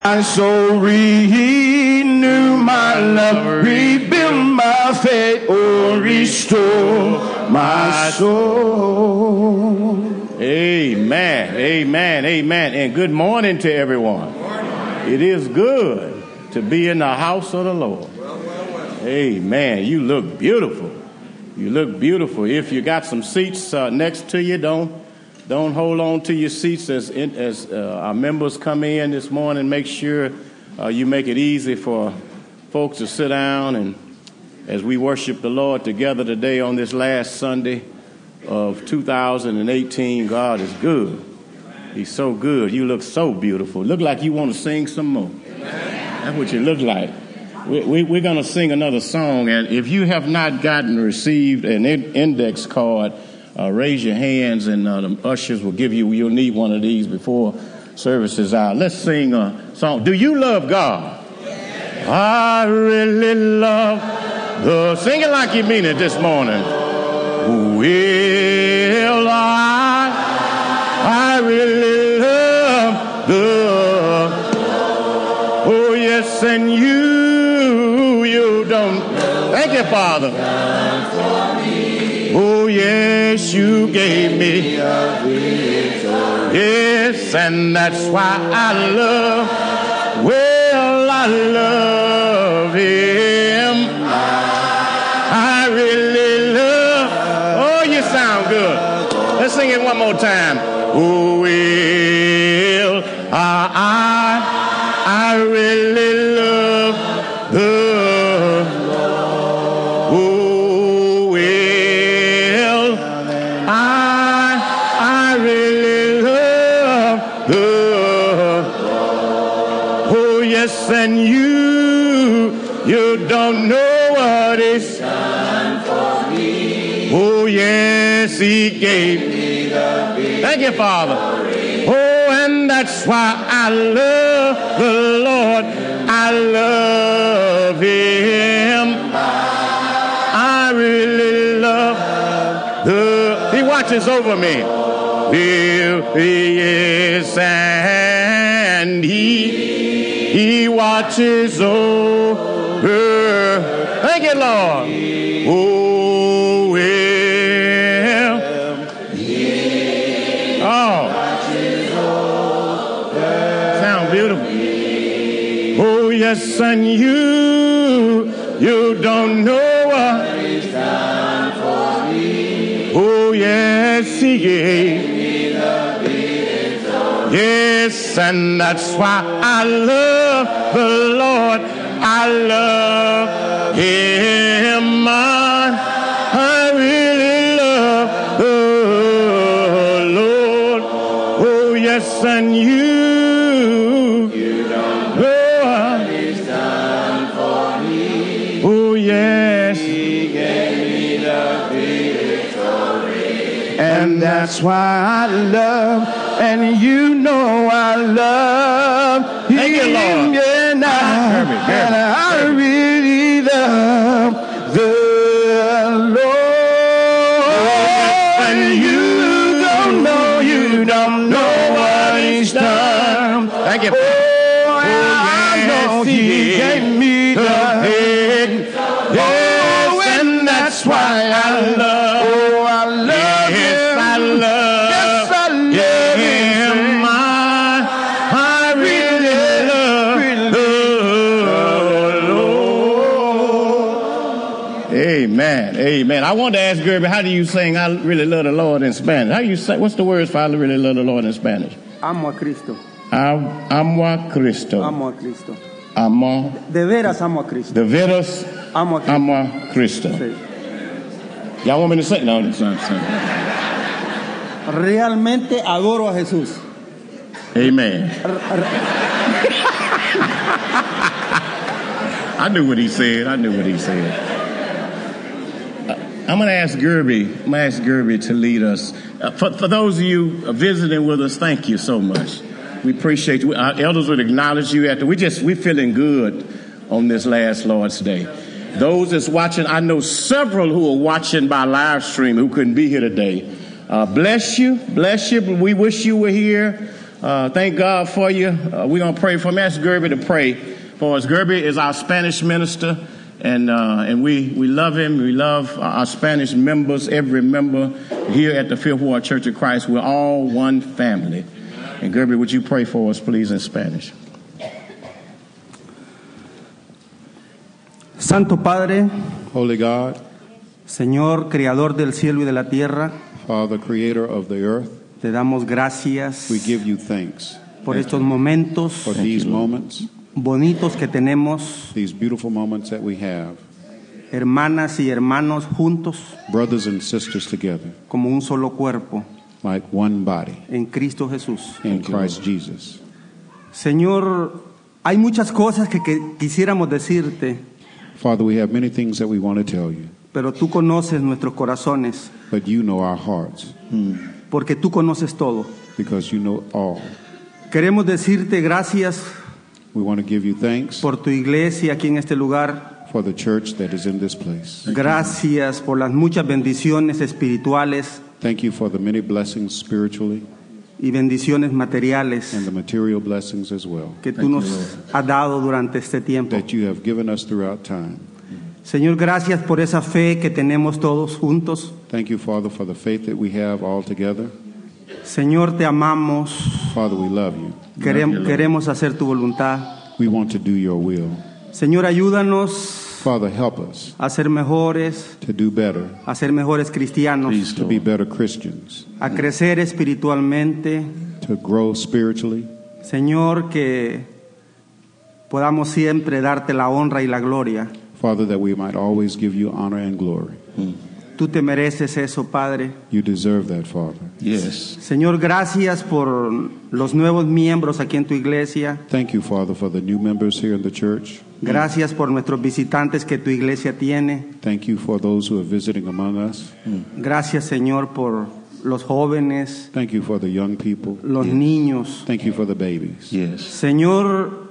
My soul renew my love, rebuild my faith, oh, restore my soul. Amen, amen, amen. And good morning to everyone. It is good to be in the house of the Lord. Amen. You look beautiful. You look beautiful. If you got some seats next to you, don't hold on to your seats as our members come in this morning. Make sure you make it easy for folks to sit down. And as we worship the Lord together today on this last Sunday of 2018, God is good. He's so good. You look so beautiful. Look like you want to sing some more. That's what you look like. We're going to sing another song. And if you have not received an index card, raise your hands, and the ushers will give you. You'll need one of these before service is out. Let's sing a song. Do you love God? Yes. I really love the. Sing it like you mean it this morning. Will I really love the. Oh yes, and you don't. Thank you, Father. Oh, yes, you gave me a victory. Yes, and that's why I love, I love him. I really love. Oh, you sound good. Let's sing it one more time. Oh, will I really love the. And you don't know what it's done for me. Oh, yes, he gave me the victory. Thank you, Father. Oh, and that's why I love the Lord. I love him. I really love He watches over me. Yes, and He watches over. Thank you, Lord. Oh, well. Oh. Sound beautiful. Oh, yes, and you don't know what he's done for me. Oh, yes, he gave me the victory. Yes, and that's why I love the Lord. I love him. I really love the Lord. Oh, yes, and you don't know what he's done for me. Oh, yes, he gave me the victory. And that's why I love, and you know I love him. Thank you, Lord. And I really love the Lord. And you don't know what he's done. Thank you. Oh, I know he gave me the victory. Yes, and that's why I love. Oh, I love him. Yes, I love. Yes, I love him. I really love the Lord. Amen. Amen. I wanted to ask Gerby, how do you sing I really love the Lord in Spanish? How do you say, what's the words for I really love the Lord in Spanish? Amo a Cristo. Amo a Cristo. Amo a Cristo. Amo. De veras amo a Cristo. De veras amo a Cristo. Amo a Cristo. Sí. Y'all want me to sing? No, it's not. Realmente adoro a Jesús. Amen. I knew what he said. I'm going to ask Gerby to lead us. For those of you visiting with us, thank you so much. We appreciate you. Our elders would acknowledge you after. We're feeling good on this last Lord's Day. Those that's watching, I know several who are watching by live stream who couldn't be here today. Bless you. We wish you were here. Thank God for you. We're going to pray for him. Ask Gerby to pray for us. Gerby is our Spanish minister, and we love him. We love our Spanish members, every member here at the Fifth Ward Church of Christ. We're all one family. And Gerby, would you pray for us, please, in Spanish? Santo Padre, Holy God, Señor, Creador del cielo y de la tierra, Father, creator of the earth, te damos gracias we give you thanks por estos momentos for these moments, bonitos que tenemos, these beautiful moments that we have, hermanas y hermanos juntos brothers and sisters together, como un solo cuerpo like one body en Cristo Jesús. in Christ Jesus. Señor, hay muchas cosas que quisiéramos decirte, Father, we have many things that we want to tell you, pero tú conoces nuestros corazones, but you know our hearts porque tú conoces todo. because you know all. Queremos decirte gracias We want to give you thanks por tu iglesia aquí en este lugar. for the church that is in this place. Gracias por las muchas bendiciones espirituales Thank you for the many blessings spiritually y bendiciones materiales and the material blessings as well que tú nos has dado durante este tiempo. that you have given us throughout time. Señor, gracias por esa fe que tenemos todos juntos. Thank you, Father, for the faith that we have all together. Señor, te amamos. Father, we love you. Queremos hacer tu voluntad. We want to do your will. Señor, ayúdanos Father, help us a ser mejores, to do better, a ser mejores cristianos, to be better Christians, a crecer espiritualmente. to grow spiritually. Señor, que podamos siempre darte la honra y la gloria. Father, that we might always give you honor and glory. Tú te mereces eso, Padre. You deserve that, Father. Yes. Señor, gracias por los nuevos miembros aquí en tu iglesia. Thank you, Father, for the new members here in the church. Gracias por nuestros visitantes que tu iglesia tiene. Thank you for those who are visiting among us. Gracias, Señor, por los jóvenes, Thank you for the young people. los niños. Thank you for the babies. Yes. Señor,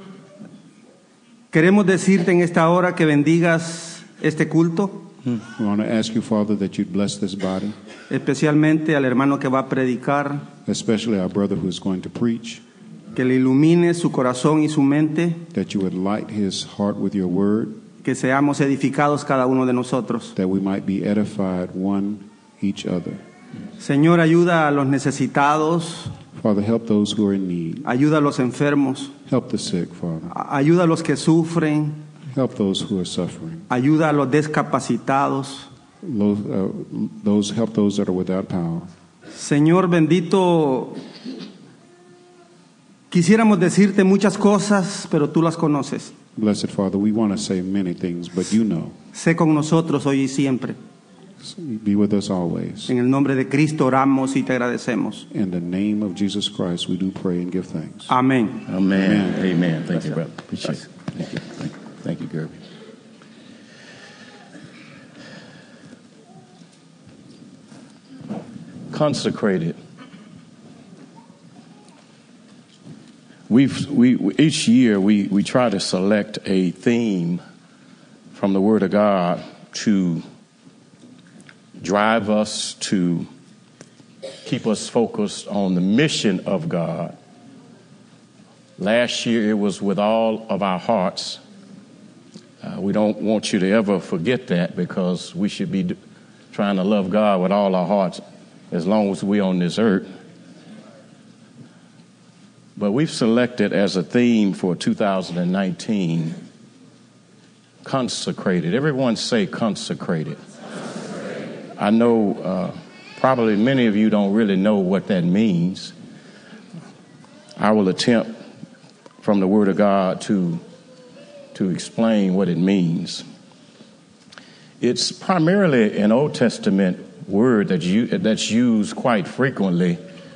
queremos decirte en esta hora que bendigas este culto, We want to ask you, Father, that you'd bless this body, especialmente al hermano que va a predicar, especially our brother who is going to preach, que le ilumine su corazón y su mente, that you would light his heart with your word, que seamos edificados cada uno de nosotros. that we might be edified one each other. Señor, ayuda a los necesitados, Father, help those who are in need. ayuda a los enfermos, Help the sick, Father. ayuda a los que sufren, Help those who are suffering. ayuda a los discapacitados. Help those that are without power. Señor bendito, quisiéramos decirte muchas cosas, pero tú las conoces. Blessed Father, we want to say many things, but you know. Sé con nosotros hoy y siempre. Be with us always. En el nombre de Cristo oramos y te agradecemos. In the name of Jesus Christ, we do pray and give thanks. Amén. Amen. Amen. Thank you, brother. Appreciate it. Thank you. Thank you, Gerby. Consecrated. Each year we try to select a theme from the Word of God to drive us, to keep us focused on the mission of God. Last year it was with all of our hearts. We don't want you to ever forget that, because we should be trying to love God with all our hearts as long as we're on this earth. But we've selected as a theme for 2019, consecrated. Everyone say consecrated. I know probably many of you don't really know what that means. I will attempt from the Word of God to explain what it means. It's primarily an Old Testament word that's used quite frequently.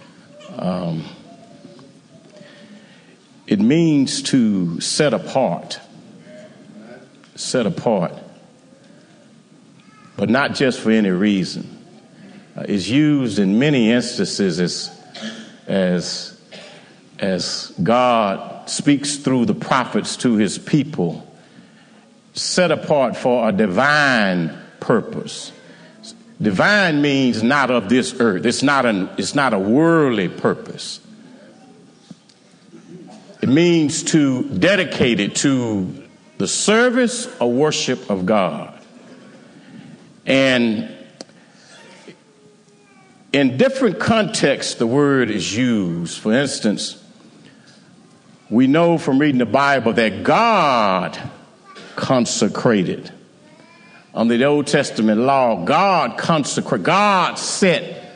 It means to set apart, but not just for any reason. It's used in many instances as God speaks through the prophets to his people, set apart for a divine purpose. Divine means not of this earth. It's not a worldly purpose. It means to dedicate it to the service or worship of God. And in different contexts, the word is used. For instance, we know from reading the Bible that God consecrated. Under the Old Testament law, God set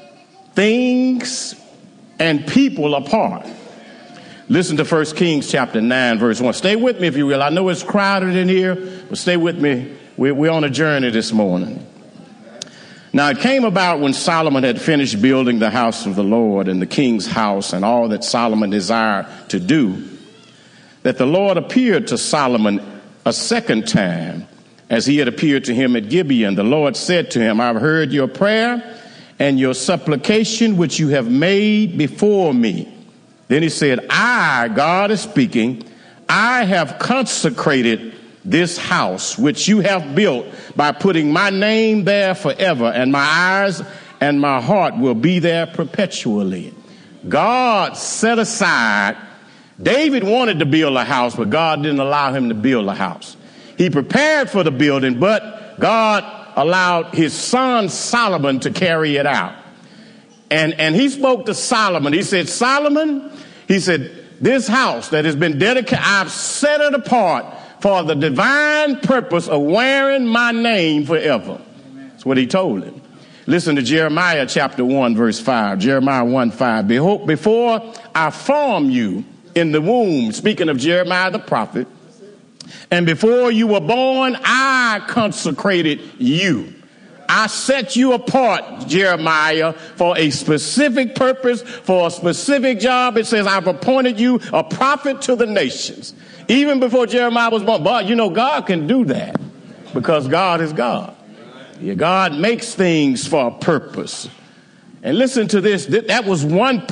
things and people apart. Listen to 1 Kings chapter 9, verse 1. Stay with me if you will. I know it's crowded in here, but stay with me. We're on a journey this morning. Now, it came about when Solomon had finished building the house of the Lord and the king's house and all that Solomon desired to do, that the Lord appeared to Solomon a second time as he had appeared to him at Gibeon. The Lord said to him, I've heard your prayer and your supplication which you have made before me. Then he said, God is speaking, I have consecrated this house which you have built by putting my name there forever, and my eyes and my heart will be there perpetually. God set aside. David wanted to build a house, but God didn't allow him to build a house. He prepared for the building, but God allowed his son Solomon to carry it out. And he spoke to Solomon. He said, Solomon, he said, this house that has been dedicated, I've set it apart for the divine purpose of wearing my name forever. That's what he told him. Listen to Jeremiah chapter 1, verse 5. Jeremiah 1:5. Behold, before I formed you in the womb, speaking of Jeremiah the prophet, and before you were born, I consecrated you. I set you apart, Jeremiah, for a specific purpose, for a specific job. It says, I've appointed you a prophet to the nations. Even before Jeremiah was born. But you know, God can do that because God is God. Yeah, God makes things for a purpose. And listen to this. That was one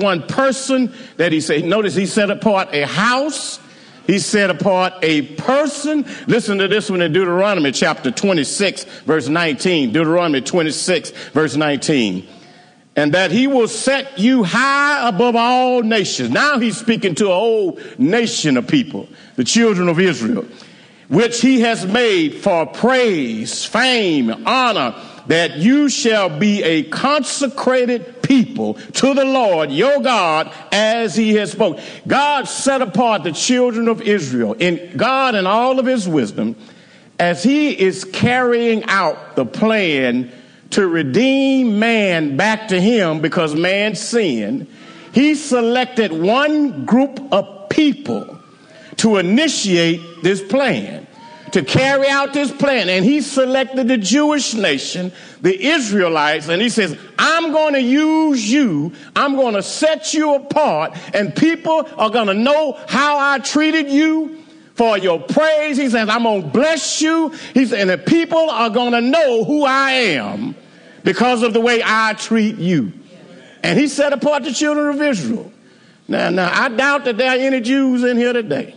person that he said. Notice he set apart a house. He set apart a person. Listen to this one in Deuteronomy chapter 26, verse 19. Deuteronomy 26, verse 19. And that he will set you high above all nations. Now he's speaking to a whole nation of people, the children of Israel, which he has made for praise, fame, honor, that you shall be a consecrated people to the Lord your God as he has spoken. God set apart the children of Israel, in God and all of his wisdom, as he is carrying out the plan to redeem man back to him because man sinned. He selected one group of people to initiate this plan, to carry out this plan. And he selected the Jewish nation, the Israelites, and he says, I'm going to use you. I'm going to set you apart, and people are going to know how I treated you for your praise. He says, I'm going to bless you. He said, and the people are going to know who I am because of the way I treat you. And he set apart the children of Israel. Now, I doubt that there are any Jews in here today.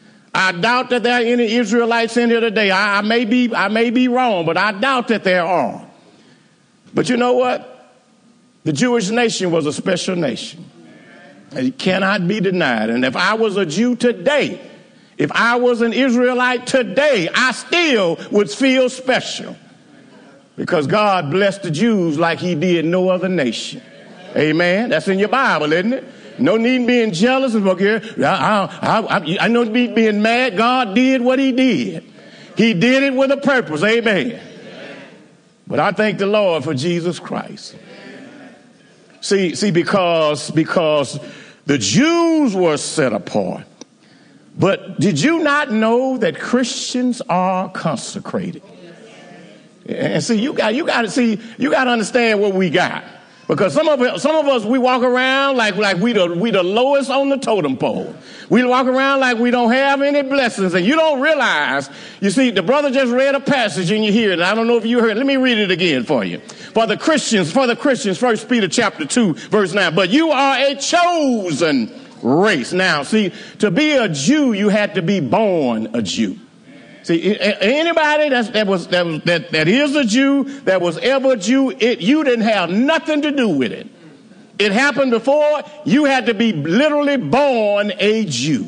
I doubt that there are any Israelites in here today. I may be wrong, but I doubt that there are. But you know what? The Jewish nation was a special nation. It cannot be denied. And if I was a Jew today, if I was an Israelite today, I still would feel special because God blessed the Jews like he did no other nation. Amen. That's in your Bible, isn't it? No need being jealous. I know being mad. God did what he did. He did it with a purpose. Amen. But I thank the Lord for Jesus Christ. See, because the Jews were set apart. But did you not know that Christians are consecrated? And see, you got to understand what we got. Because some of us, we walk around like we the lowest on the totem pole. We walk around like we don't have any blessings, and you don't realize. You see, the brother just read a passage and you hear it. I don't know if you heard it. Let me read it again for you. For the Christians, 1 Peter chapter 2, verse 9. But you are a chosen race. Now, see, to be a Jew, you had to be born a Jew. See, anybody that is a Jew, that was ever a Jew, you didn't have nothing to do with it. It happened before. You had to be literally born a Jew.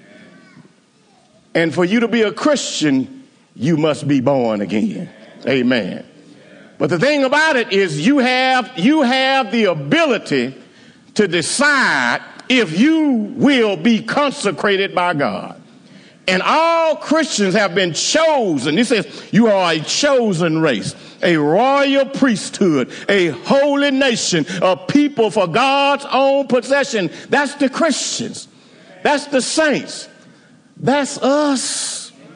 And for you to be a Christian, you must be born again. Amen. But the thing about it is you have the ability to decide if you will be consecrated by God. And all Christians have been chosen. He says you are a chosen race, a royal priesthood, a holy nation, a people for God's own possession. That's the Christians. That's the saints. That's us.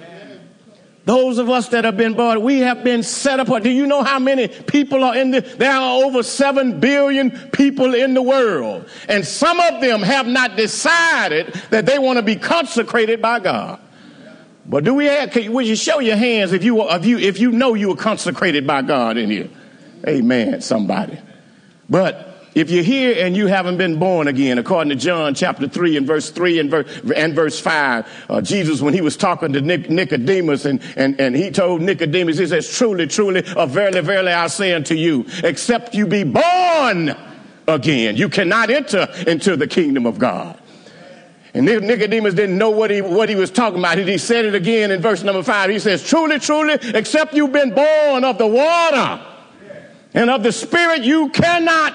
Those of us that have been born, we have been set apart. Do you know how many people are in there are over 7 billion people in the world. And some of them have not decided that they want to be consecrated by God. But would you show your hands if you know you were consecrated by God in here? Amen, somebody. But if you're here and you haven't been born again, according to John chapter 3 and verse 3 and verse 5, Jesus, when he was talking to Nicodemus and he told Nicodemus, he says, truly, truly, verily, verily, I say unto you, except you be born again, you cannot enter into the kingdom of God. And Nicodemus didn't know what he was talking about. He said it again in verse number 5. He says, truly, truly, except you've been born of the water and of the Spirit, you cannot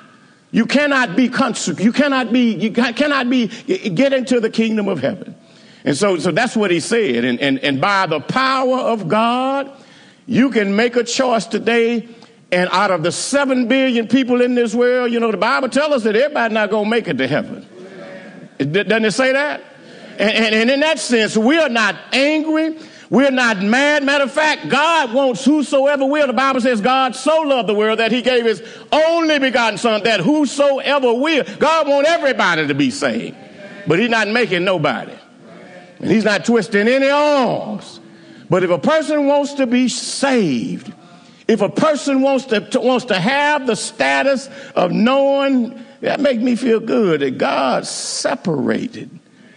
be consecrated. You cannot get into the kingdom of heaven. And so that's what he said. And by the power of God, you can make a choice today. And out of the 7 billion people in this world, you know, the Bible tells us that everybody's not going to make it to heaven. Doesn't it say that? And in that sense, we are not angry. We're not mad. Matter of fact, God wants whosoever will. The Bible says God so loved the world that he gave his only begotten son, that whosoever will. God wants everybody to be saved. But he's not making nobody. And he's not twisting any arms. But if a person wants to be saved, if a person wants to have the status of knowing, that makes me feel good that God separated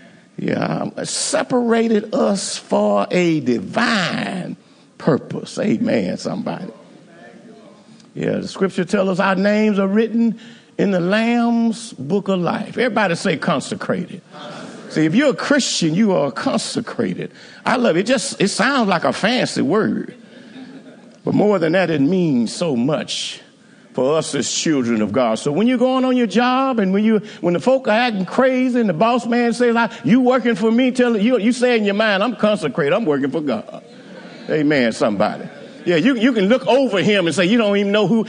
us for a divine purpose. Amen, somebody. Yeah, the scripture tells us our names are written in the Lamb's book of life. Everybody say consecrated. See, if you're a Christian, you are consecrated. I love it. It sounds like a fancy word. But more than that, it means so much for us as children of God. So when you're going on your job and when the folk are acting crazy and the boss man says, you working for me, you say in your mind, I'm consecrated, I'm working for God. Amen, somebody. Yeah, you can look over him and say, you don't even know who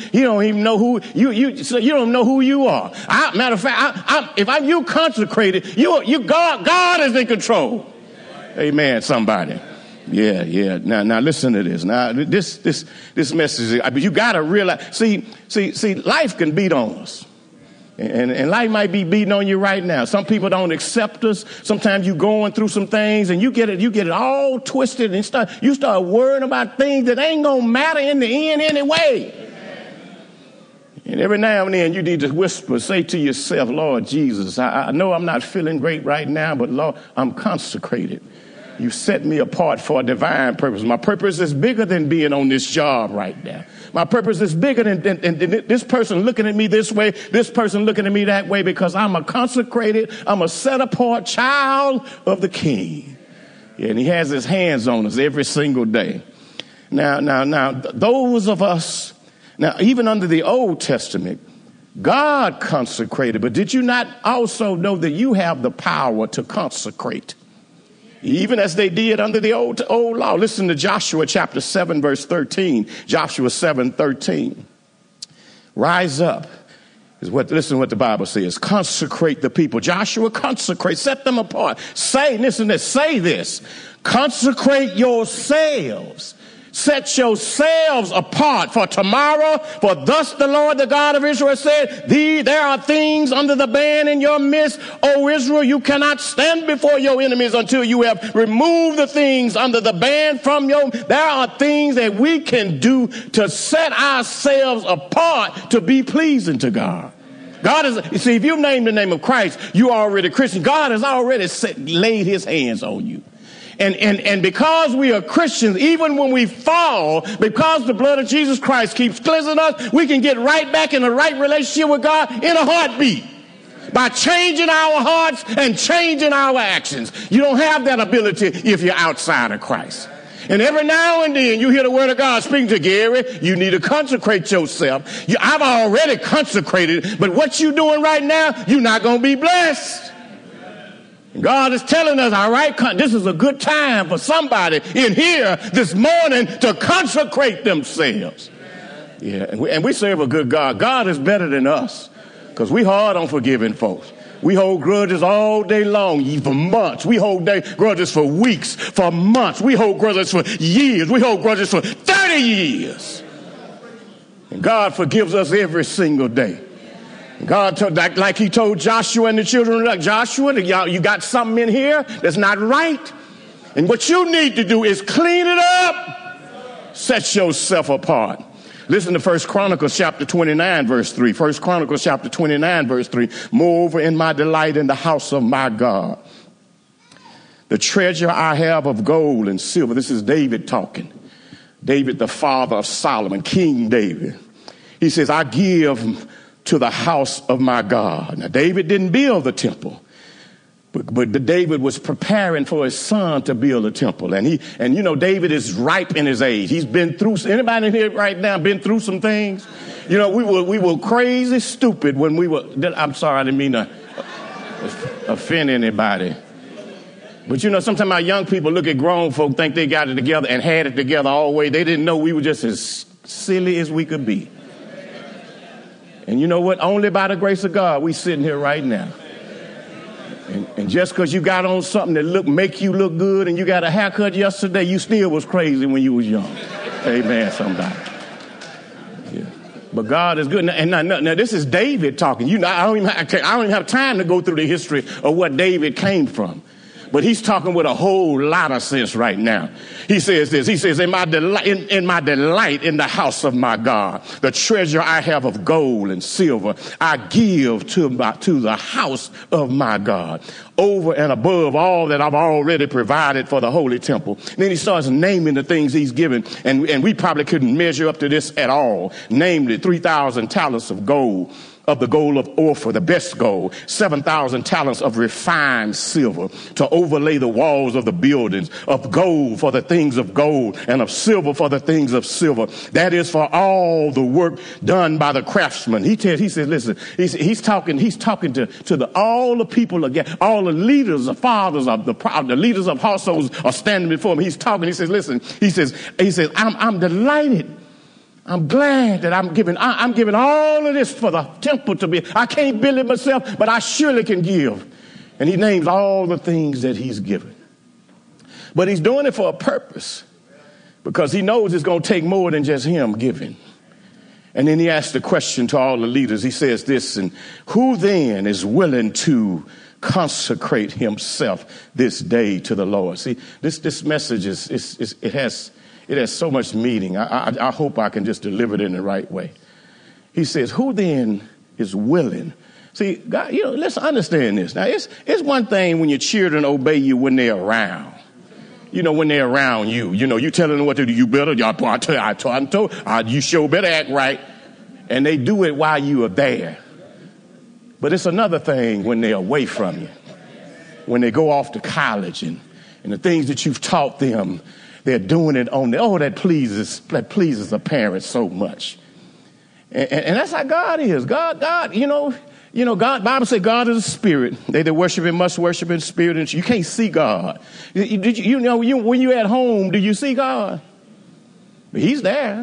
you are. Matter of fact, if you consecrated, God is in control. Amen, somebody. Yeah. Now listen to this. Now this message, you got to realize, see, life can beat on us. And life might be beating on you right now. Some people don't accept us. Sometimes you're going through some things and you get it all twisted and you start worrying about things that ain't going to matter in the end anyway. And every now and then you need to whisper, say to yourself, Lord Jesus, I know I'm not feeling great right now, but Lord, I'm consecrated. You set me apart for a divine purpose. My purpose is bigger than being on this job right now. My purpose is bigger than this person looking at me this way, this person looking at me that way, because I'm a consecrated, I'm a set apart child of the King. Yeah, and he has his hands on us every single day. Now, those of us, now even under the Old Testament, God consecrated, but did you not also know that you have the power to consecrate? Even as they did under the old law. Listen to Joshua chapter 7, verse 13. Joshua 7:13. Rise up. Listen to what the Bible says. Consecrate the people. Joshua, consecrate. Set them apart. Say this. Consecrate yourselves. Set yourselves apart for tomorrow, for thus the Lord, the God of Israel, said, there are things under the ban in your midst, O Israel, you cannot stand before your enemies until you have removed the things under the ban from your. There are things that we can do to set ourselves apart to be pleasing to God. You see, if you've named the name of Christ, you are already Christian. God has already laid his hands on you. And because we are Christians, even when we fall, because the blood of Jesus Christ keeps cleansing us, we can get right back in the right relationship with God in a heartbeat by changing our hearts and changing our actions. You don't have that ability if you're outside of Christ. And every now and then you hear the word of God speaking to Gary, you need to consecrate yourself. I've already consecrated, but what you're doing right now, you're not going to be blessed. God is telling us, all right, this is a good time for somebody in here this morning to consecrate themselves. Yeah, and we serve a good God. God is better than us because we hard on forgiving folks. We hold grudges all day long, for months. We hold grudges for weeks, for months. We hold grudges for years. We hold grudges for 30 years. And God forgives us every single day. God told, like he told Joshua and the children, like Joshua, you got something in here that's not right. And what you need to do is clean it up. Set yourself apart. Listen to 1 Chronicles chapter 29, verse 3. 1 Chronicles chapter 29, verse 3. Moreover, in my delight in the house of my God, the treasure I have of gold and silver. This is David talking. David, the father of Solomon, King David. He says, I give to the house of my God. Now, David didn't build the temple. But David was preparing for his son to build a temple. And you know, David is ripe in his age. He's been through, anybody in here right now been through some things? You know, we were crazy stupid when we were, I'm sorry, I didn't mean to offend anybody. But you know, sometimes our young people look at grown folk, think they got it together and had it together all the way. They didn't know we were just as silly as we could be. And you know what? Only by the grace of God, we sitting here right now. And just because you got on something that make you look good and you got a haircut yesterday, you still was crazy when you was young. Amen, somebody. Yeah. But God is good. And now this is David talking. You know, I don't even have time to go through the history of what David came from. But he's talking with a whole lot of sense right now. He says this. He says, in my delight in the house of my God, the treasure I have of gold and silver, I give to the house of my God, over and above all that I've already provided for the holy temple. And then he starts naming the things he's given, and we probably couldn't measure up to this at all. Namely, 3,000 talents of gold, of the gold of Ophir, the best gold, 7,000 talents of refined silver to overlay the walls of the buildings, of gold for the things of gold, and of silver for the things of silver. That is for all the work done by the craftsman. He says, listen, he's talking to all the people again, all the leaders, the fathers of the leaders of households are standing before him. He's talking. He says, listen, he says, I'm delighted. I'm glad that I'm giving all of this for the temple to be. I can't build it myself, but I surely can give. And he names all the things that he's given. But he's doing it for a purpose, because he knows it's going to take more than just him giving. And then he asks the question to all the leaders. He says this, and who then is willing to consecrate himself this day to the Lord? See, this message it has so much meaning. I hope I can just deliver it in the right way. He says, who then is willing? See, God, you know, let's understand this. Now, it's one thing when your children obey you when they're around. You know, when they're around you. You know, you telling them what to do. You better, you sure better act right. And they do it while you are there. But it's another thing when they're away from you. When they go off to college and the things that you've taught them, they're doing it on that pleases a parent so much. And that's how God is. God, you know, God, Bible says God is a spirit. They that worship him must worship in spirit. And you can't see God. You know, when you're at home, do you see God? But he's there.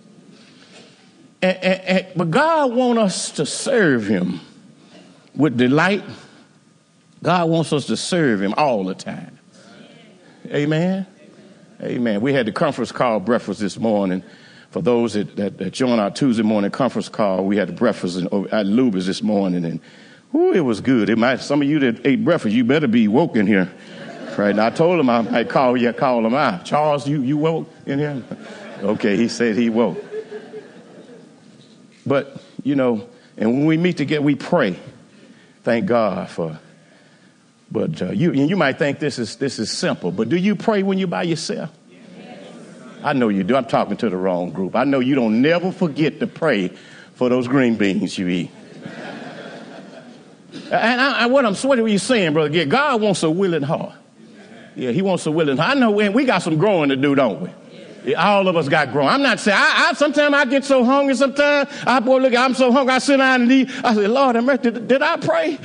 But God wants us to serve him with delight. God wants us to serve him all the time. Amen. Amen. We had the conference call breakfast this morning. For those that joined our Tuesday morning conference call, we had the breakfast at Luba's this morning, and it was good. Some of you that ate breakfast, you better be woke in here. Right now, I told him I might call him out. Charles, you woke in here? Okay, he said he woke. But, you know, and when we meet together, we pray. Thank God for But you might think this is simple, but do you pray when you're by yourself? I know you do. I'm talking to the wrong group. I know you don't never forget to pray for those green beans you eat. And what are you saying, brother? Yeah, God wants a willing heart. Yeah, he wants a willing heart. I know we got some growing to do, don't we? Yeah, all of us got growing. I'm not saying, sometimes I get so hungry sometimes. I'm so hungry, I sit down and eat. I say, Lord, did I pray?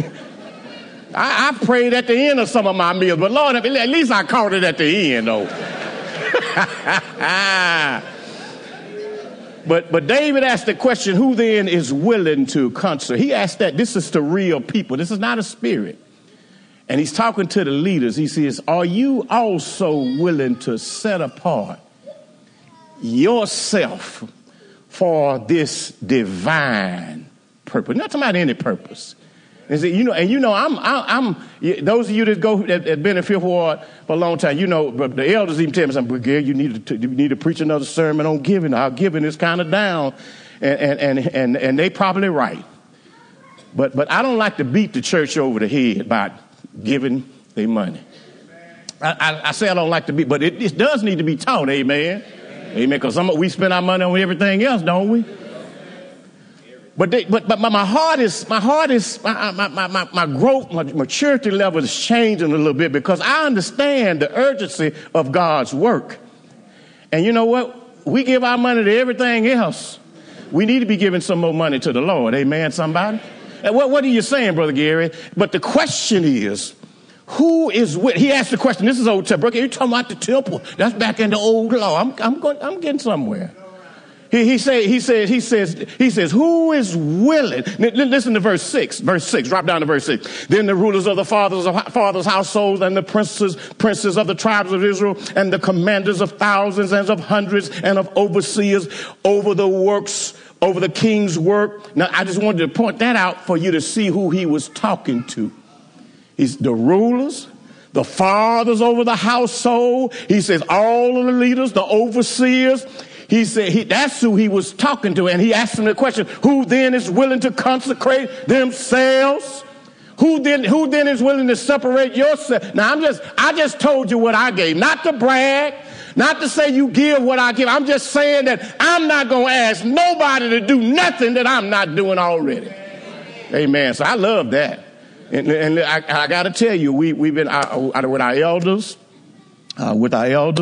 I prayed at the end of some of my meals, but Lord, at least I caught it at the end, though. But David asked the question, who then is willing to consecrate? He asked that. This is to real people. This is not a spirit. And he's talking to the leaders. He says, are you also willing to set apart yourself for this divine purpose? Not talking about any purpose. And I'm those of you that have been in Fifth Ward for a long time, but the elders even tell me something, Gary, you need to preach another sermon on giving. Our giving is kind of down, and they probably right. But I don't like to beat the church over the head about giving their money. I say I don't like to beat, but it does need to be taught, amen. Amen, because we spend our money on everything else, don't we? But my growth, my maturity level is changing a little bit because I understand the urgency of God's work. And you know what? We give our money to everything else. We need to be giving some more money to the Lord. Amen, somebody? And what are you saying, Brother Gary? But the question is, who is with? He asked the question. This is Old Testament. You're talking about the temple. That's back in the old law. I'm getting somewhere. He says, who is willing? Listen to verse 6. Verse 6, drop down to verse 6. Then the rulers of the fathers' households and the princes of the tribes of Israel and the commanders of thousands and of hundreds and of overseers over the works, over the king's work. Now, I just wanted to point that out for you to see who he was talking to. He's the rulers, the fathers over the household. He says all of the leaders, the overseers. He said that's who he was talking to. And he asked them the question, who then is willing to consecrate themselves? Who then is willing to separate yourself? Now, I just told you what I gave, not to brag, not to say you give what I give. I'm just saying that I'm not going to ask nobody to do nothing that I'm not doing already. Amen. So I love that. And I got to tell you, we've been with our elders, with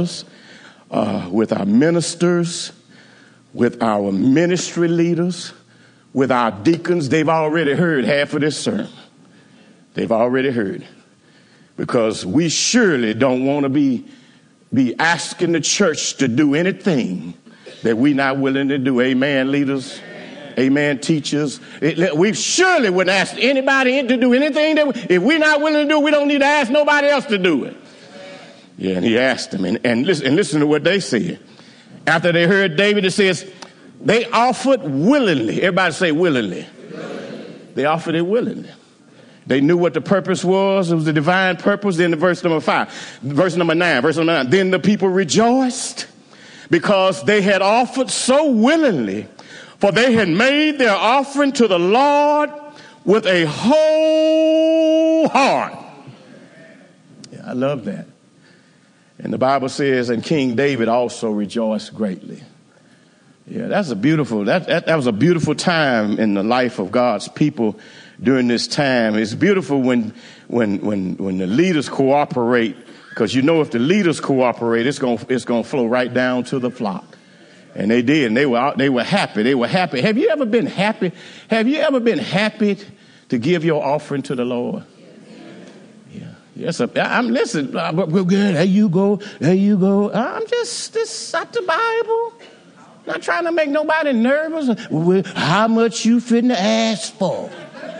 our ministers, with our ministry leaders, with our deacons. They've already heard half of this sermon. They've already heard. Because we surely don't want to be asking the church to do anything that we're not willing to do. Amen, leaders. Amen, teachers. We surely wouldn't ask anybody to do anything that if we're not willing to do, we don't need to ask nobody else to do it. Yeah, and he asked them, and listen to what they said. After they heard David, it says, they offered willingly. Everybody say willingly. They offered it willingly. They knew what the purpose was. It was the divine purpose. Then verse number 9. Then the people rejoiced because they had offered so willingly, for they had made their offering to the Lord with a whole heart. Yeah, I love that. And the Bible says, and King David also rejoiced greatly. Yeah, that was a beautiful time in the life of God's people during this time. It's beautiful when the leaders cooperate, because if the leaders cooperate, it's gonna flow right down to the flock. And they did, and they were happy. They were happy. Have you ever been happy? Have you ever been happy to give your offering to the Lord? Yes, listen. There you go. I'm just not the Bible. Not trying to make nobody nervous. How much you finna ask for?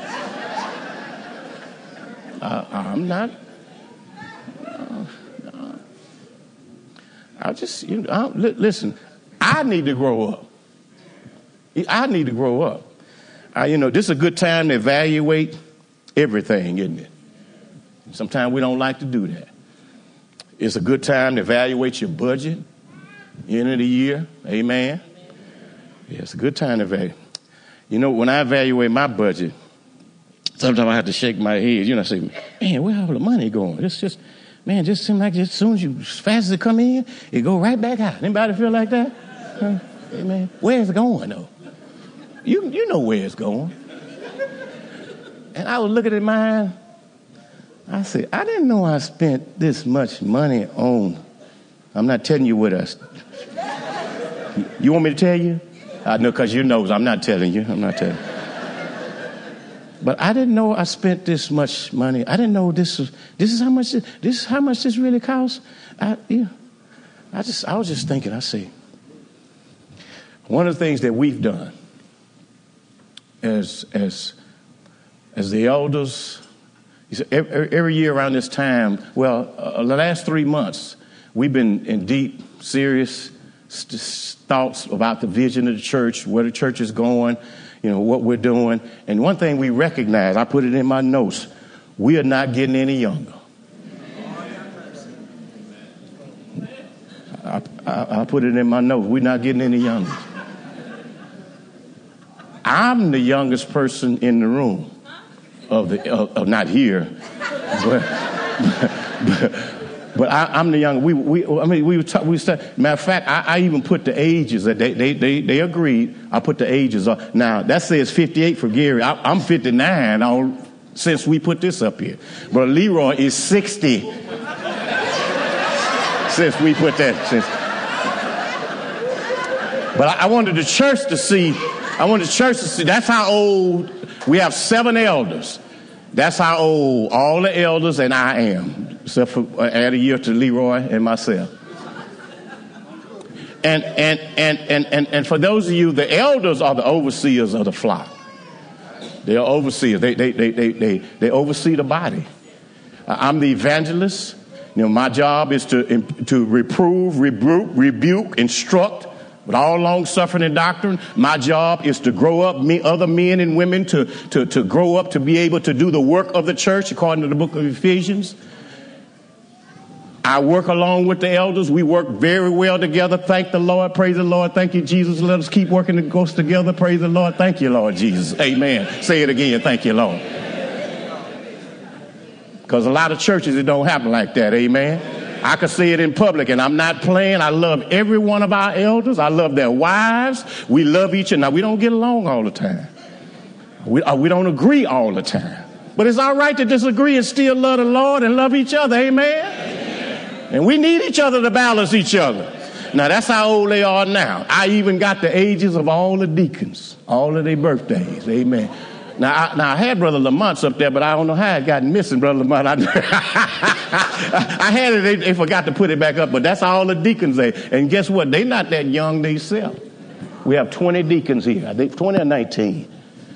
I'm not. No. I just listen. I need to grow up. This is a good time to evaluate everything, isn't it? Sometimes we don't like to do that. It's a good time to evaluate your budget, end of the year. Amen. Yeah, it's a good time to evaluate. When I evaluate my budget, Sometimes I have to shake my head, say, man, where all the money going? It's just, man, just seems like as soon as fast as it come in, it go right back out. Anybody feel like that? Huh? Hey, man, where's it going, though? You know where it's going. And I was looking at mine. I said, I didn't know I spent this much money on. I'm not telling you what else. You want me to tell you? I know, because you know. I'm not telling you. I'm not telling you. But I didn't know I spent this much money. I didn't know this is how much this really costs. I was just thinking. I say, one of the things that we've done as the elders, every year around this time, the last 3 months, we've been in deep, serious thoughts about the vision of the church, where the church is going, what we're doing. And one thing we recognize, I put it in my notes, we are not getting any younger. I put it in my notes, we're not getting any younger. I'm the youngest person in the room of not here, but I'm the young. Matter of fact, I even put the ages. They agreed. I put the ages on. Now that says 58 for Gary. I'm 59 since we put this up here. But Leroy is 60 since we put that. But I wanted the church to see. That's how old. We have 7 elders. That's how old all the elders and I am, except for add a year to Leroy and myself. And for those of you, the elders are the overseers of the flock. They are overseers. They oversee the body. I'm the evangelist. My job is to reprove, rebuke, instruct. With all long-suffering and doctrine, my job is to grow up other men and women to grow up to be able to do the work of the church, according to the book of Ephesians. I work along with the elders. We work very well together. Thank the Lord. Praise the Lord. Thank you, Jesus. Let us keep working the ghost together. Praise the Lord. Thank you, Lord Jesus. Amen. Say it again. Thank you, Lord. Because a lot of churches, it don't happen like that. Amen. I could say it in public, and I'm not playing. I love every one of our elders. I love their wives. We love each other. Now, we don't get along all the time. We don't agree all the time. But it's all right to disagree and still love the Lord and love each other. Amen? And we need each other to balance each other. Now, that's how old they are now. I even got the ages of all the deacons, all of their birthdays. Amen. Now I had Brother Lamont up there, but I don't know how it got missing, Brother Lamont. I had it, they forgot to put it back up, but that's all the deacons there. And guess what? They're not that young themselves. We have 20 deacons here. I think 20 or 19.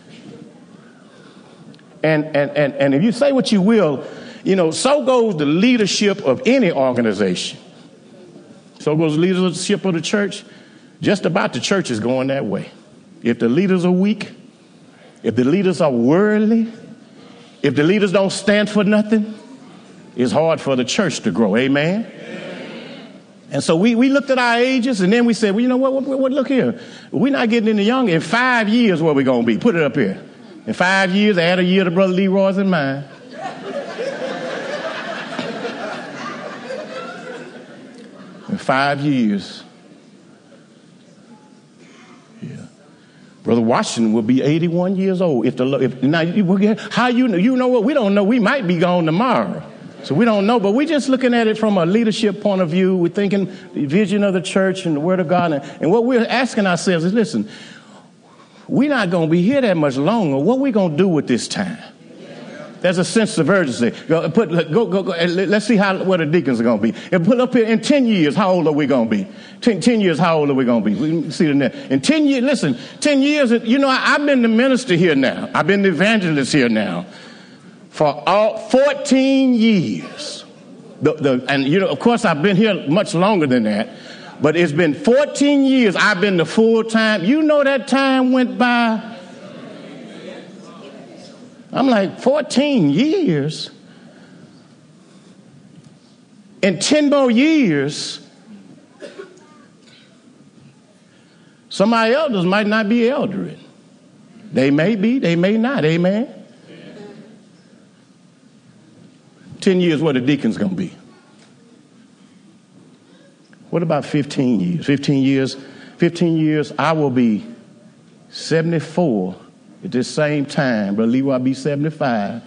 And if you say what you will, so goes the leadership of any organization. So goes the leadership of the church. Just about the church is going that way. If the leaders are weak, if the leaders are worldly, if the leaders don't stand for nothing, it's hard for the church to grow. Amen? And so we looked at our ages, and then we said, well, you know what, look here. We're not getting any younger. In 5 years, where we going to be? Put it up here. In 5 years, add a year to Brother Leroy's and mine. In 5 years. Brother Washington will be 81 years old. How you know what? We don't know. We might be gone tomorrow. So we don't know, but we're just looking at it from a leadership point of view. We're thinking the vision of the church and the word of God. And what we're asking ourselves is, listen, we're not going to be here that much longer. What are we going to do with this time? There's a sense of urgency. Go. Let's see what the deacons are going to be. And put up here in 10 years, how old are we going to be? 10 years, how old are we going to be? We see the net. In 10 years, listen, 10 years, I've been the minister here now. I've been the evangelist here now for 14 years. Of course, I've been here much longer than that. But it's been 14 years I've been the full-time. That time went by. I'm like, 14 years? In 10 more years, some of our elders might not be eldering. They may be, they may not. Amen? 10 years, what are deacons going to be? What about 15 years? 15 years, I will be 74 at this same time. Brother Leroy, I'll be 75.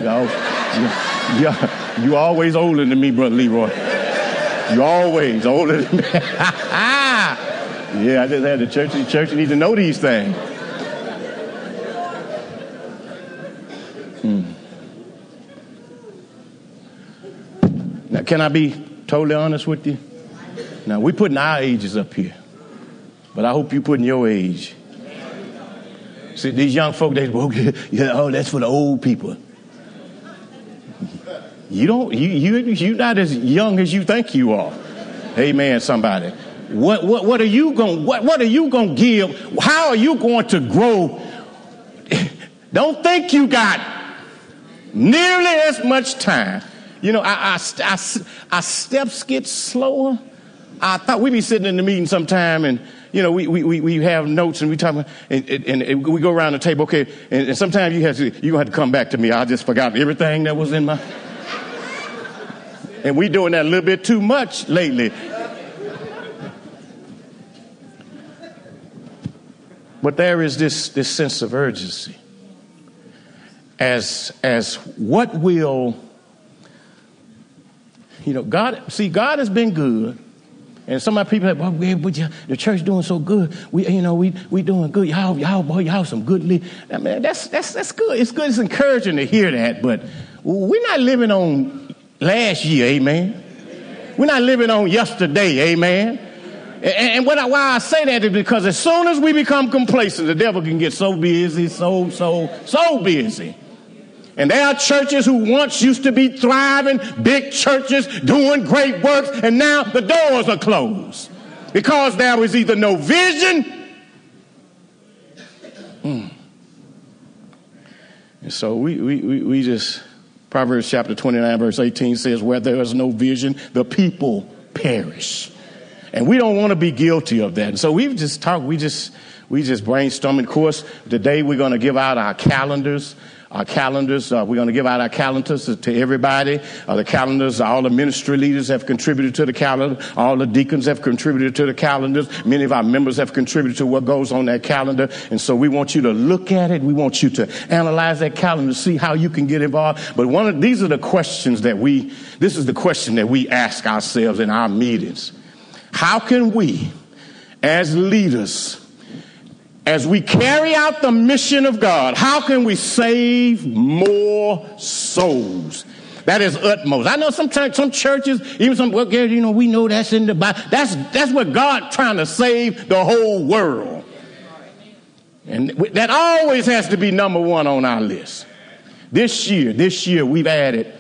You always older than me, Brother Leroy. You always older than me. Yeah, I just had the church need to know these things. Now, can I be totally honest with you? Now, we're putting our ages up here, but I hope you're putting your age. See, these young folk, oh, that's for the old people. You're not as young as you think you are. Amen, somebody. What are you going to give? How are you going to grow? Don't think you got nearly as much time. You know, our steps get slower. I thought we'd be sitting in the meeting sometime, and you know, we have notes and we talk about, and we go around the table. Okay, and sometimes you're gonna have to come back to me. I just forgot everything that was in my. And we doing that a little bit too much lately. But there is this sense of urgency as what will, you know, God has been good. And some of my people are like, well, the church doing so good. We doing good. Y'all some good leaders. I mean, that's good. It's good. It's encouraging to hear that. But we're not living on last year, amen. We're not living on yesterday, amen. And why I say that is because as soon as we become complacent, the devil can get so busy, so busy. And there are churches who once used to be thriving, big churches doing great works, and now the doors are closed because there was either no vision. And so we just, Proverbs chapter 29, verse 18 says, where there is no vision, the people perish. And we don't want to be guilty of that. And so we've just talked, we just brainstorming. Of course, today we're going to give out our calendars. We're going to give out our calendars to everybody. The calendars, all the ministry leaders have contributed to the calendar. All the deacons have contributed to the calendars. Many of our members have contributed to what goes on that calendar. And so we want you to look at it. We want you to analyze that calendar, see how you can get involved. But these are the questions this is the question that we ask ourselves in our meetings. How can we, as leaders, as we carry out the mission of God, how can we save more souls? That is utmost. I know sometimes some churches, even we know that's in the Bible. That's what God trying to save the whole world. And that always has to be number one on our list. This year we've added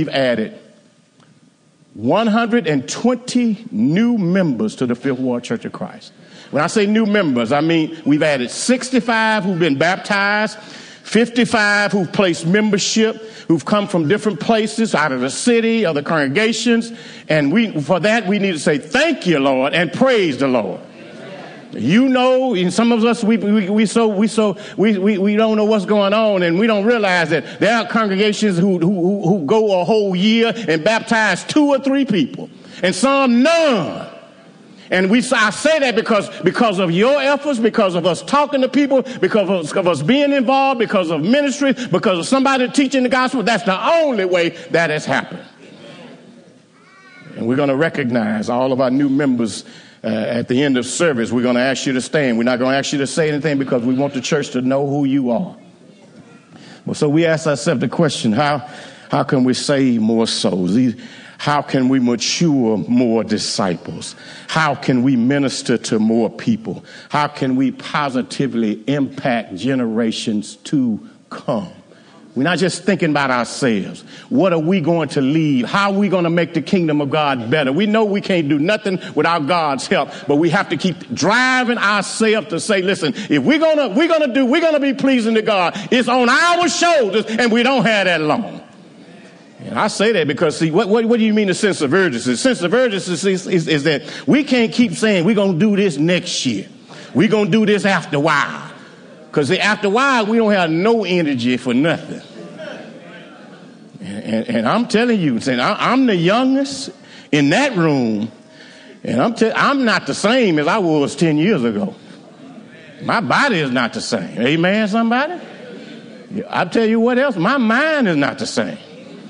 120 new members to the Fifth Ward Church of Christ. When I say new members, I mean we've added 65 who've been baptized, 55 who've placed membership, who've come from different places, out of the city, other congregations. And for that, we need to say thank you, Lord, and praise the Lord. You know, and some of us, we don't know what's going on, and we don't realize that there are congregations who go a whole year and baptize 2 or 3 people, and some none. And I say that because of your efforts, because of us talking to people, because of us being involved, because of ministry, because of somebody teaching the gospel. That's the only way that has happened. And we're going to recognize all of our new members at the end of service. We're going to ask you to stand. We're not going to ask you to say anything because we want the church to know who you are. Well, so we ask ourselves the question, how can we save more souls? How can we mature more disciples? How can we minister to more people? How can we positively impact generations to come? We're not just thinking about ourselves. What are we going to leave? How are we going to make the kingdom of God better? We know we can't do nothing without God's help, but we have to keep driving ourselves to say, listen, if we're going to be pleasing to God, it's on our shoulders, and we don't have that long. And I say that because, see, what do you mean the sense of urgency? The sense of urgency is that we can't keep saying we're going to do this next year. We're going to do this after a while. Because after a while, we don't have no energy for nothing. And I'm telling you, I'm the youngest in that room, and I'm not the same as I was 10 years ago. My body is not the same. Amen, somebody? I'll tell you what else. My mind is not the same.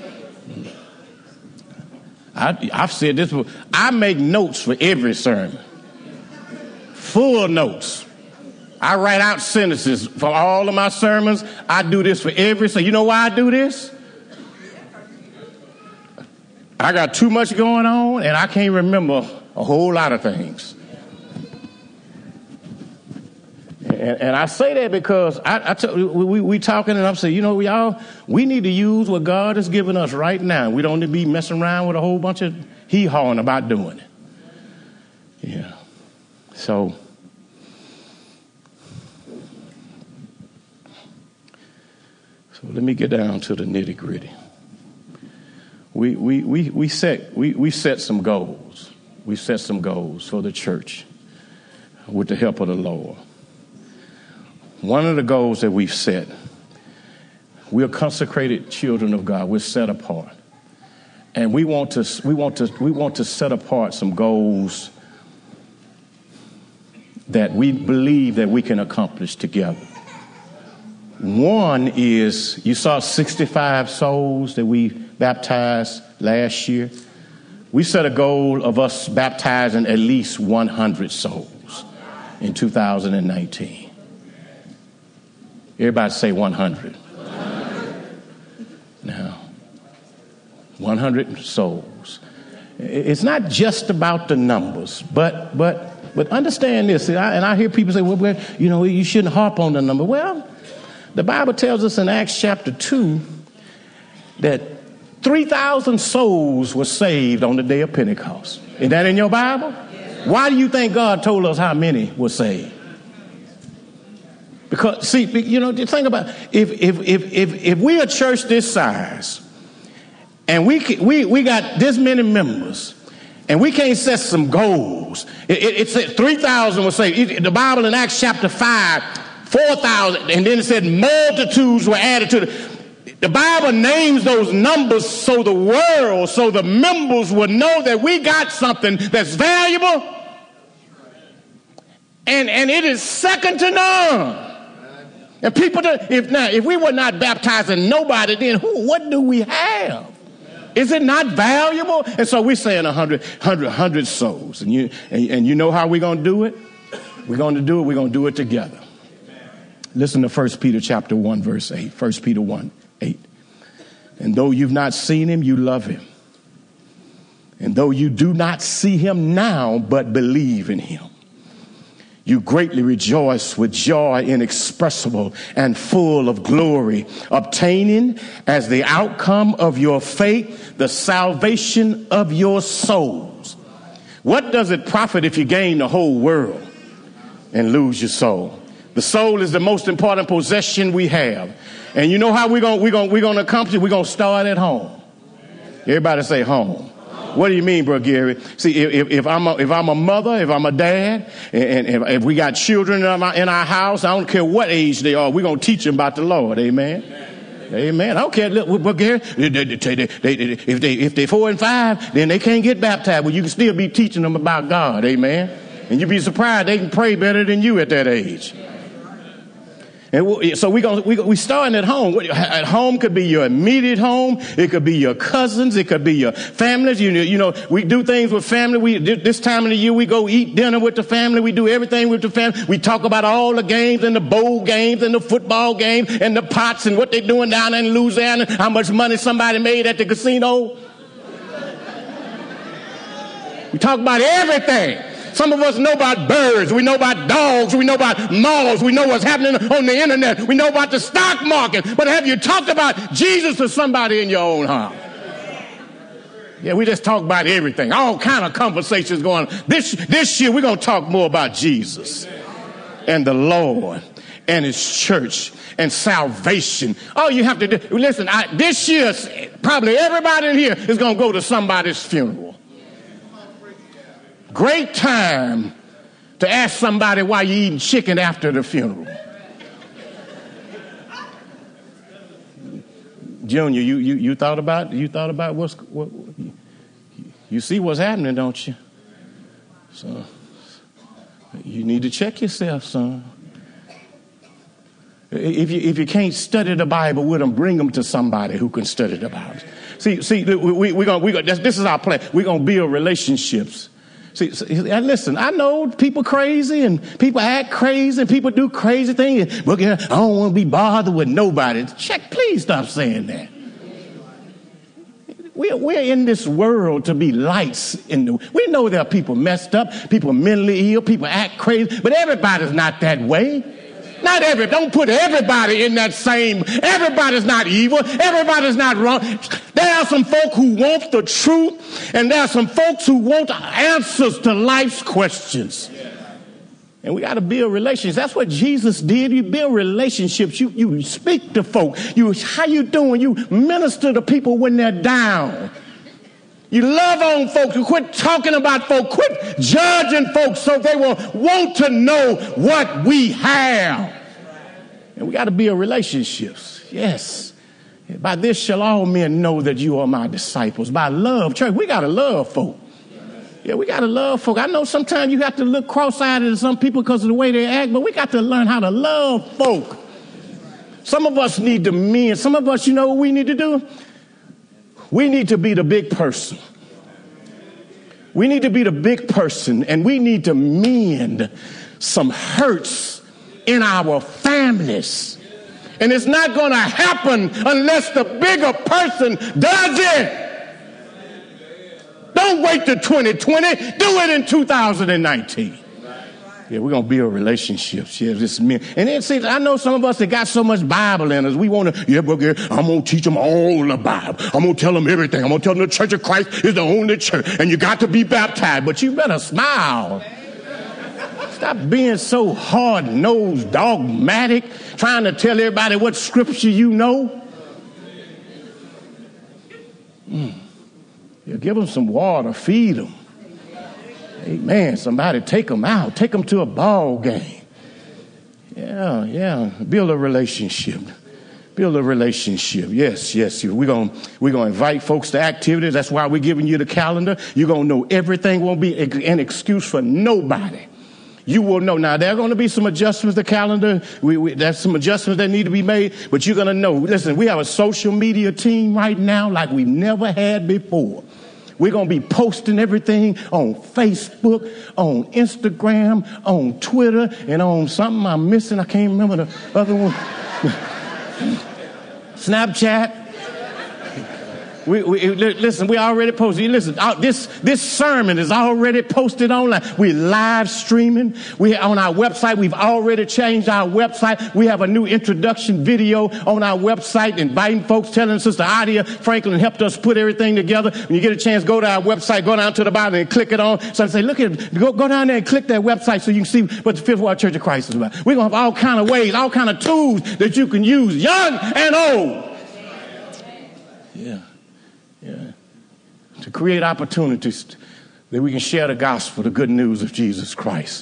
I've said this before. I make notes for every sermon. Full notes. I write out sentences for all of my sermons. I do this for every. So you know why I do this? I got too much going on, and I can't remember a whole lot of things. And I say that because we talking, and I'm saying, you know, y'all, we need to use what God has given us right now. We don't need to be messing around with a whole bunch of hee-hawing about doing it. Yeah. So let me get down to the nitty-gritty. We set some goals. We set some goals for the church with the help of the Lord. One of the goals that we've set, we're consecrated children of God. We're set apart, and we want to set apart some goals that we believe that we can accomplish together. One is, you saw 65 souls that we baptized last year. We set a goal of us baptizing at least 100 souls in 2019. Everybody say 100. Now, 100 souls. It's not just about the numbers, but understand this. And I hear people say, well, you know, you shouldn't harp on the number. Well, the Bible tells us in Acts chapter 2 that 3,000 souls were saved on the day of Pentecost. Is that in your Bible? Why do you think God told us how many were saved? Because, see, you know, think about if we're a church this size and we got this many members and we can't set some goals. It said 3,000 were saved. The Bible in Acts chapter 5, 4,000, and then it said multitudes were added to the Bible names those numbers so the world, so the members will know that we got something that's valuable, and it is second to none. And people, if we were not baptizing nobody, then what do we have? Is it not valuable? And so we're saying 100 souls. And you know how we're going to do it? We're going to do it together. Listen to 1 Peter chapter 1, verse 8. 1 Peter 1, 8. And though you've not seen him, you love him. And though you do not see him now, but believe in him, you greatly rejoice with joy inexpressible and full of glory, obtaining as the outcome of your faith the salvation of your souls. What does it profit if you gain the whole world and lose your soul? The soul is the most important possession we have. And you know how we're going to accomplish it? We're going to start at home. Everybody say home. What do you mean, Bro Gary? See, if I'm a mother, if I'm a dad, and if we got children in our house, I don't care what age they are, we're going to teach them about the Lord. Amen. Amen. I don't care. Look, Bro Gary, if they're 4 and 5, then they can't get baptized. Well, you can still be teaching them about God. Amen. And you'd be surprised they can pray better than you at that age. And so we starting at home. At home could be your immediate home. It could be your cousins. It could be your families. You know, we do things with family. This time of the year, we go eat dinner with the family. We do everything with the family. We talk about all the games and the bowl games and the football game and the pots and what they're doing down in Louisiana, how much money somebody made at the casino. We talk about everything. Some of us know about birds. We know about dogs. We know about malls. We know what's happening on the internet. We know about the stock market. But have you talked about Jesus to somebody in your own house? Yeah, we just talk about everything. All kind of conversations going on. This year we're going to talk more about Jesus and the Lord and his church and salvation. All you have to do, listen, this year probably everybody in here is going to go to somebody's funeral. Great time to ask somebody why you're eating chicken after the funeral. Junior, you thought about what you see what's happening, don't you? So you need to check yourself, son. If you can't study the Bible with them, bring them to somebody who can study the Bible. See, this is our plan. We're gonna build relationships. See, listen, I know people crazy and people act crazy and people do crazy things. But I don't want to be bothered with nobody. Please stop saying that. We're in this world to be lights. We know there are people messed up, people mentally ill, people act crazy, but everybody's not that way. Don't put everybody in that same. Everybody's not evil. Everybody's not wrong. There are some folk who want the truth, and there are some folks who want answers to life's questions. And we got to build relationships. That's what Jesus did. You build relationships. You speak to folk. How you doing? You minister to people when they're down. You love on folks. You quit talking about folks. Quit judging folks so they will want to know what we have. And we got to build relationships. Yes. By this shall all men know that you are my disciples. By love. Church, we got to love folk. Yeah, we got to love folk. I know sometimes you have to look cross-eyed at some people because of the way they act, but we got to learn how to love folk. Some of us need to mend. Some of us, you know what we need to do? We need to be the big person. We need to be the big person, and we need to mend some hurts in our families. And it's not going to happen unless the bigger person does it. Don't wait till 2020. Do it in 2019. Yeah, we're going to build relationships. Yeah, this men. And then, see, I know some of us that got so much Bible in us. We want to, I'm going to teach them all the Bible. I'm going to tell them everything. I'm going to tell them the Church of Christ is the only church. And you got to be baptized. But you better smile. Stop being so hard-nosed, dogmatic, trying to tell everybody what scripture you know. Yeah, give them some water. Feed them. Amen. Somebody take them out. Take them to a ball game. Yeah. Build a relationship. Build a relationship. Yes. We're gonna invite folks to activities. That's why we're giving you the calendar. You're gonna know everything. Won't be an excuse for nobody. You will know. Now, there are going to be some adjustments to the calendar. There's some adjustments that need to be made, but you're going to know. Listen, we have a social media team right now like we've never had before. We're going to be posting everything on Facebook, on Instagram, on Twitter, and on something I'm missing. I can't remember the other one. Snapchat. Listen, we already posted. Listen, this sermon is already posted online. We're live streaming. We're on our website. We've already changed our website. We have a new introduction video on our website, inviting folks, telling Sister Adia Franklin helped us put everything together. When you get a chance, go to our website, go down to the bottom and click it on. So I say, look at it. Go down there and click that website so you can see what the Fifth Ward Church of Christ is about. We're going to have all kind of ways, all kind of tools that you can use, young and old. Yeah. To create opportunities that we can share the gospel, the good news of Jesus Christ.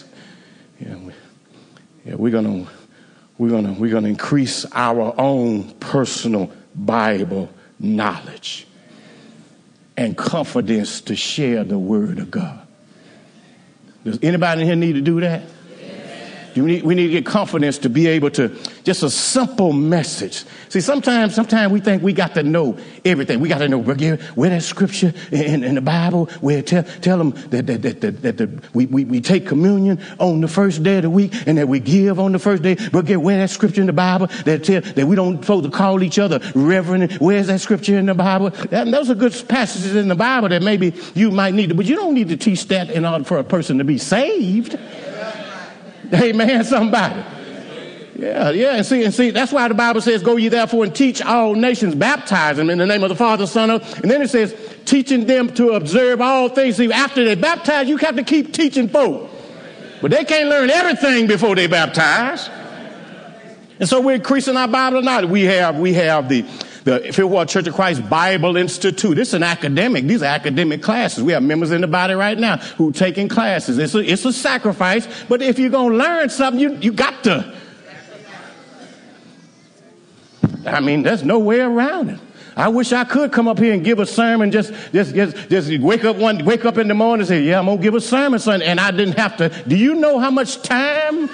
We're gonna increase our own personal Bible knowledge and confidence to share the Word of God. Does anybody in here need to do that? We need to get confidence to be able to, just a simple message. See, sometimes we think we got to know everything. We got to know where that scripture in the Bible, where tell them that we take communion on the first day of the week and that we give on the first day. But where that scripture in the Bible that we don't supposed to call each other reverend. Where's that scripture in the Bible? Those are good passages in the Bible that maybe you might need to, but you don't need to teach that in order for a person to be saved. Amen, somebody. Yeah. And see, that's why the Bible says, go ye therefore and teach all nations, baptize them in the name of the Father, Son, and then it says, teaching them to observe all things. See, after they baptize, you have to keep teaching folk. But they can't learn everything before they baptize. And so we're increasing our Bible knowledge. We have the Fifth Ward Church of Christ Bible Institute. It's an academic. These are academic classes. We have members in the body right now who are taking classes. It's a sacrifice, but if you're going to learn something, you got to. I mean, there's no way around it. I wish I could come up here and give a sermon, just wake up in the morning and say, yeah, I'm going to give a sermon, son. And I didn't have to. Do you know how much time?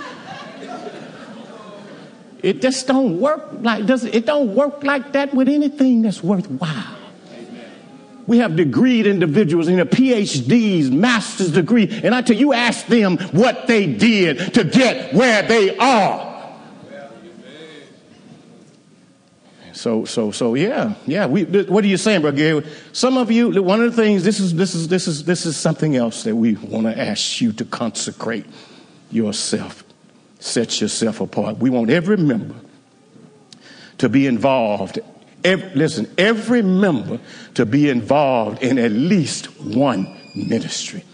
It just don't work it don't work like that with anything that's worthwhile. We have degreed individuals in PhDs, master's degree, and I tell you, ask them what they did to get where they are. So yeah. What are you saying, Brother Gary? Some of you, one of the things, this is something else that we want to ask you to consecrate yourself, set yourself apart. We want every member to be involved. Every member to be involved in at least one ministry.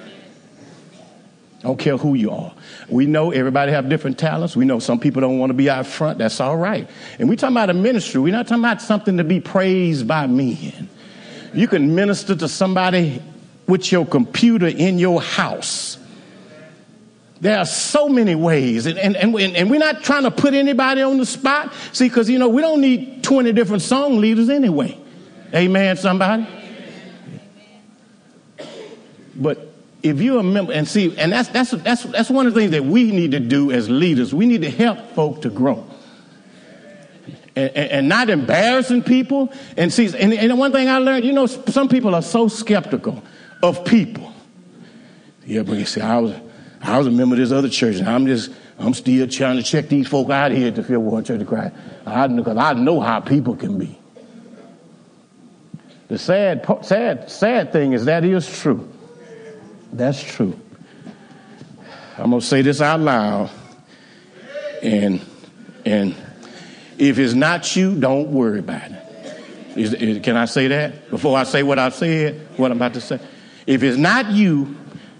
I don't care who you are. We know everybody have different talents. We know some people don't want to be out front. That's all right. And we're talking about a ministry. We're not talking about something to be praised by men. You can minister to somebody with your computer in your house. There are so many ways. And we're not trying to put anybody on the spot. See, because, we don't need 20 different song leaders anyway. Amen, somebody? But if you're a member, and that's one of the things that we need to do as leaders. We need to help folk to grow. And not embarrassing people. And see, and one thing I learned, some people are so skeptical of people. Yeah, but you see, I was a member of this other church, and I'm still trying to check these folk out here at the Fillmore Church of Christ. Because I know how people can be. The sad thing is that is true. That's true. I'm going to say this out loud. And if it's not you, don't worry about it. Can I say that? Before I say what I said, what I'm about to say. If it's not you,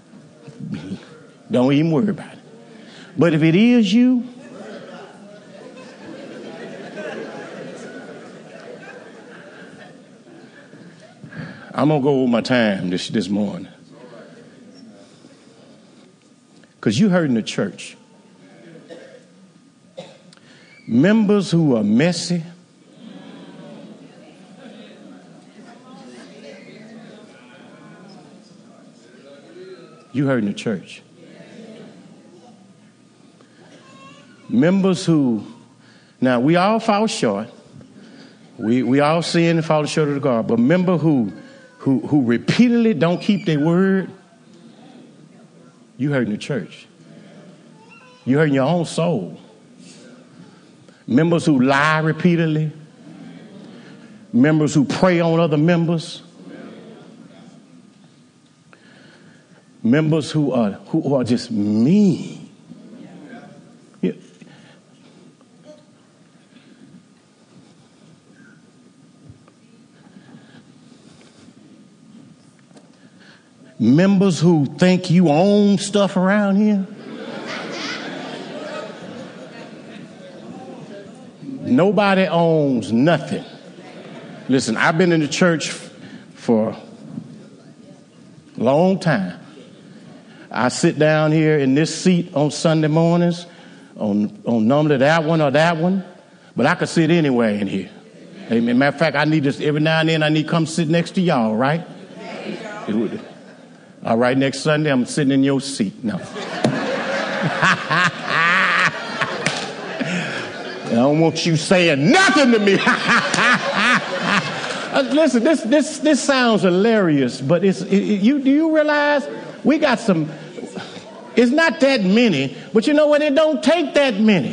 don't even worry about it. But if it is you, I'm going to go over my time this morning. Because you heard in the church, members who are messy, you heard in the church. Members who, now we all fall short. We all sin and fall short of the God. But members who repeatedly don't keep their word, you heard in the church. You heard in your own soul. Members who lie repeatedly. Members who prey on other members. Members who are just mean. Yeah. Members who think you own stuff around here. Nobody owns nothing. Listen, I've been in the church for a long time. I sit down here in this seat on Sunday mornings, on normally that one or that one, but I could sit anywhere in here. Amen. Matter of fact, I need this every now and then. I need to come sit next to y'all, right? All right, next Sunday, I'm sitting in your seat. No. I don't want you saying nothing to me. Listen, this sounds hilarious, but do you realize we got some, it's not that many, but you know what? It don't take that many.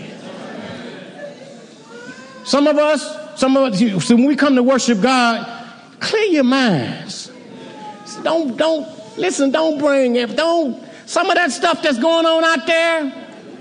Some of us, so when we come to worship God, clear your minds. Don't bring some of that stuff that's going on out there.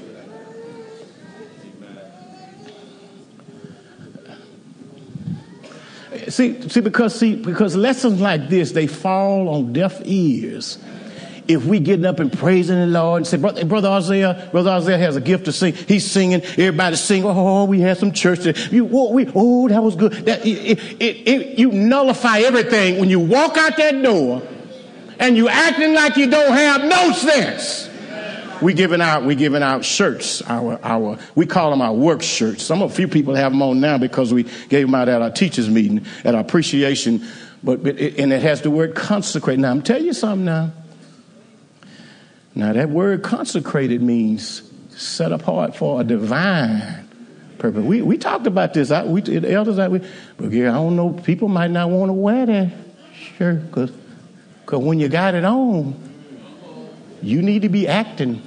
See, because lessons like this, they fall on deaf ears. If we getting up and praising the Lord and say, Brother Isaiah has a gift to sing. He's singing. Everybody sing. Oh, we had some church. That was good. You nullify everything when you walk out that door and you acting like you don't have no sense. We giving out shirts. We call them our work shirts. A few people have them on now because we gave them out at our teachers meeting, at our appreciation. And it has the word consecrate. Now I'm telling you something now. Now that word consecrated means set apart for a divine purpose. We talked about this. The elders, but yeah, I don't know. People might not want to wear that shirt because when you got it on, you need to be acting.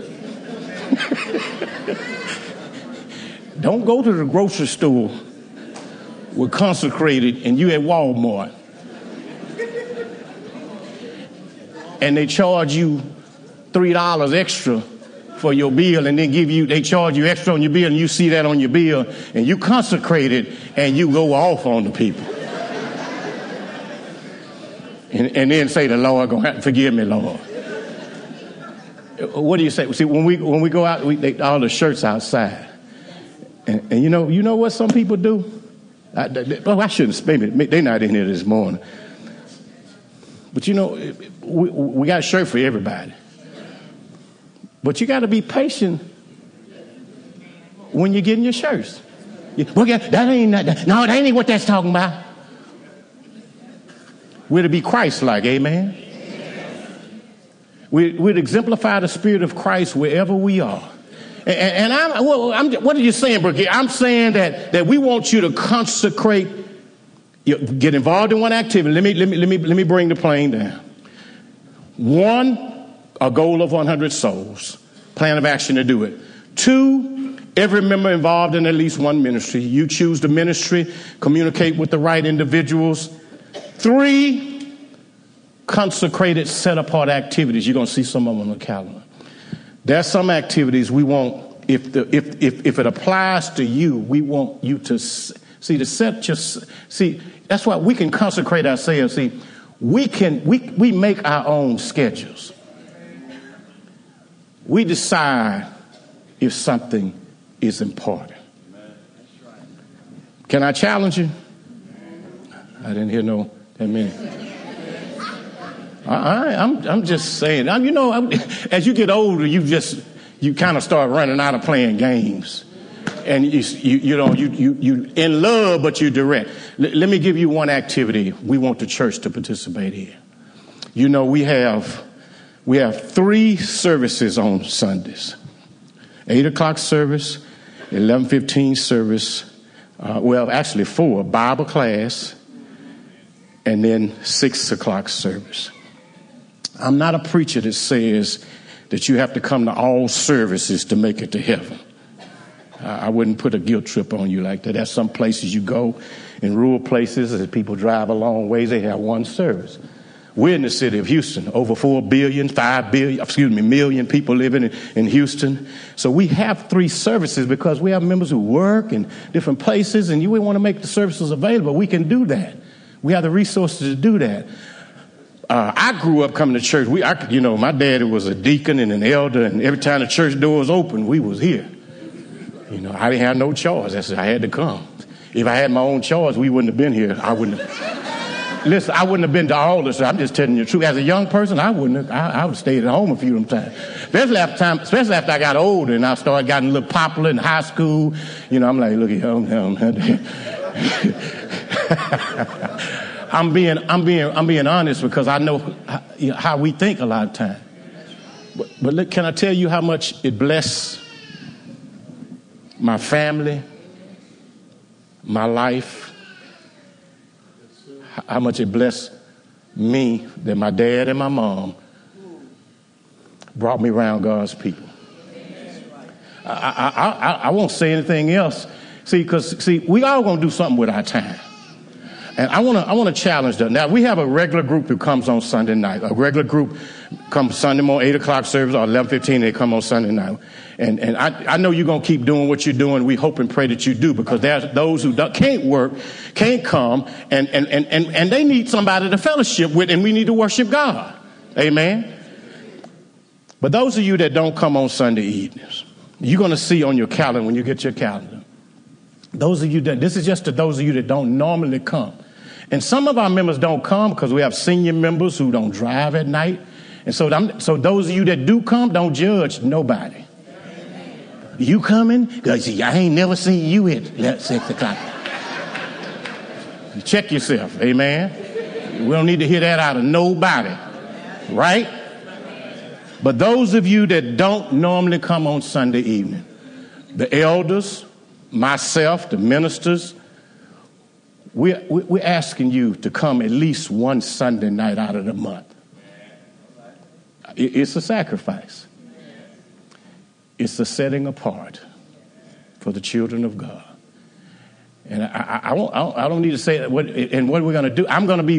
Don't go to the grocery store with consecrated and you at Walmart and they charge you $3 extra for your bill and then they charge you extra on your bill and you see that on your bill and you consecrated and you go off on the people. And then say the Lord gonna have to forgive me, Lord. What do you say? See, when we go out, all the shirts outside. And you know what some people do? I shouldn't speak it. They're not in here this morning. But we got a shirt for everybody. But you got to be patient when you're getting your shirts. That ain't what that's talking about. We're to be Christ-like, amen? We'd exemplify the Spirit of Christ wherever we are. What are you saying, Brooke? I'm saying that we want you to consecrate, get involved in one activity. Let me bring the plane down. 1, a goal of 100 souls. Plan of action to do it. 2, every member involved in at least one ministry. You choose the ministry, communicate with the right individuals. 3, consecrated, set-apart activities. You're going to see some of them on the calendar. There's some activities we want, if it applies to you, we want you to see, that's why we can consecrate ourselves. See, we make our own schedules. We decide if something is important. Can I challenge you? I didn't hear no amen. I'm just saying. As you get older, you kind of start running out of playing games, and you in love, but you direct. Let me give you one activity we want the church to participate in. We have 3 services on Sundays: 8:00 service, 11:15 service. Actually 4: Bible class, and then 6:00 service. I'm not a preacher that says that you have to come to all services to make it to heaven. I wouldn't put a guilt trip on you like that. There's some places you go, in rural places, as people drive a long ways, they have one service. We're in the city of Houston, over 5 million people living in Houston. So we have 3 services because we have members who work in different places, and we want to make the services available. We can do that. We have the resources to do that. I grew up coming to church. My daddy was a deacon and an elder, and every time the church doors opened, we was here. I didn't have no choice. I had to come. If I had my own choice, we wouldn't have been here. I wouldn't have been to all this. I'm just telling you the truth. As a young person, I wouldn't have. I would have stayed at home a few of them times. Especially after I got older and I started getting a little popular in high school. I'm like, look at him. I'm being honest because I know how we think a lot of times. But look, can I tell you how much it blessed my family, my life, how much it blessed me that my dad and my mom brought me around God's people. I won't say anything else. Because we all gonna do something with our time. And I want to challenge them. Now, we have a regular group who comes on Sunday night. A regular group comes Sunday morning, 8:00 service, or 11:15, they come on Sunday night. And I know you're going to keep doing what you're doing. We hope and pray that you do, because there's those who can't work, can't come, and they need somebody to fellowship with, and we need to worship God. Amen? But those of you that don't come on Sunday evenings, you're going to see on your calendar when you get your calendar. This is just to those of you that don't normally come. And some of our members don't come because we have senior members who don't drive at night, And so those of you that do come, don't judge nobody. You coming? Because I ain't never seen you at 6 o'clock. Check yourself, amen. We don't need to hear that out of nobody, right? But those of you that don't normally come on Sunday evening, the elders, myself, the ministers, we're asking you to come at least one Sunday night out of the month. It's a sacrifice. It's a setting apart for the children of God. And I don't need to say what we're going to do. I'm going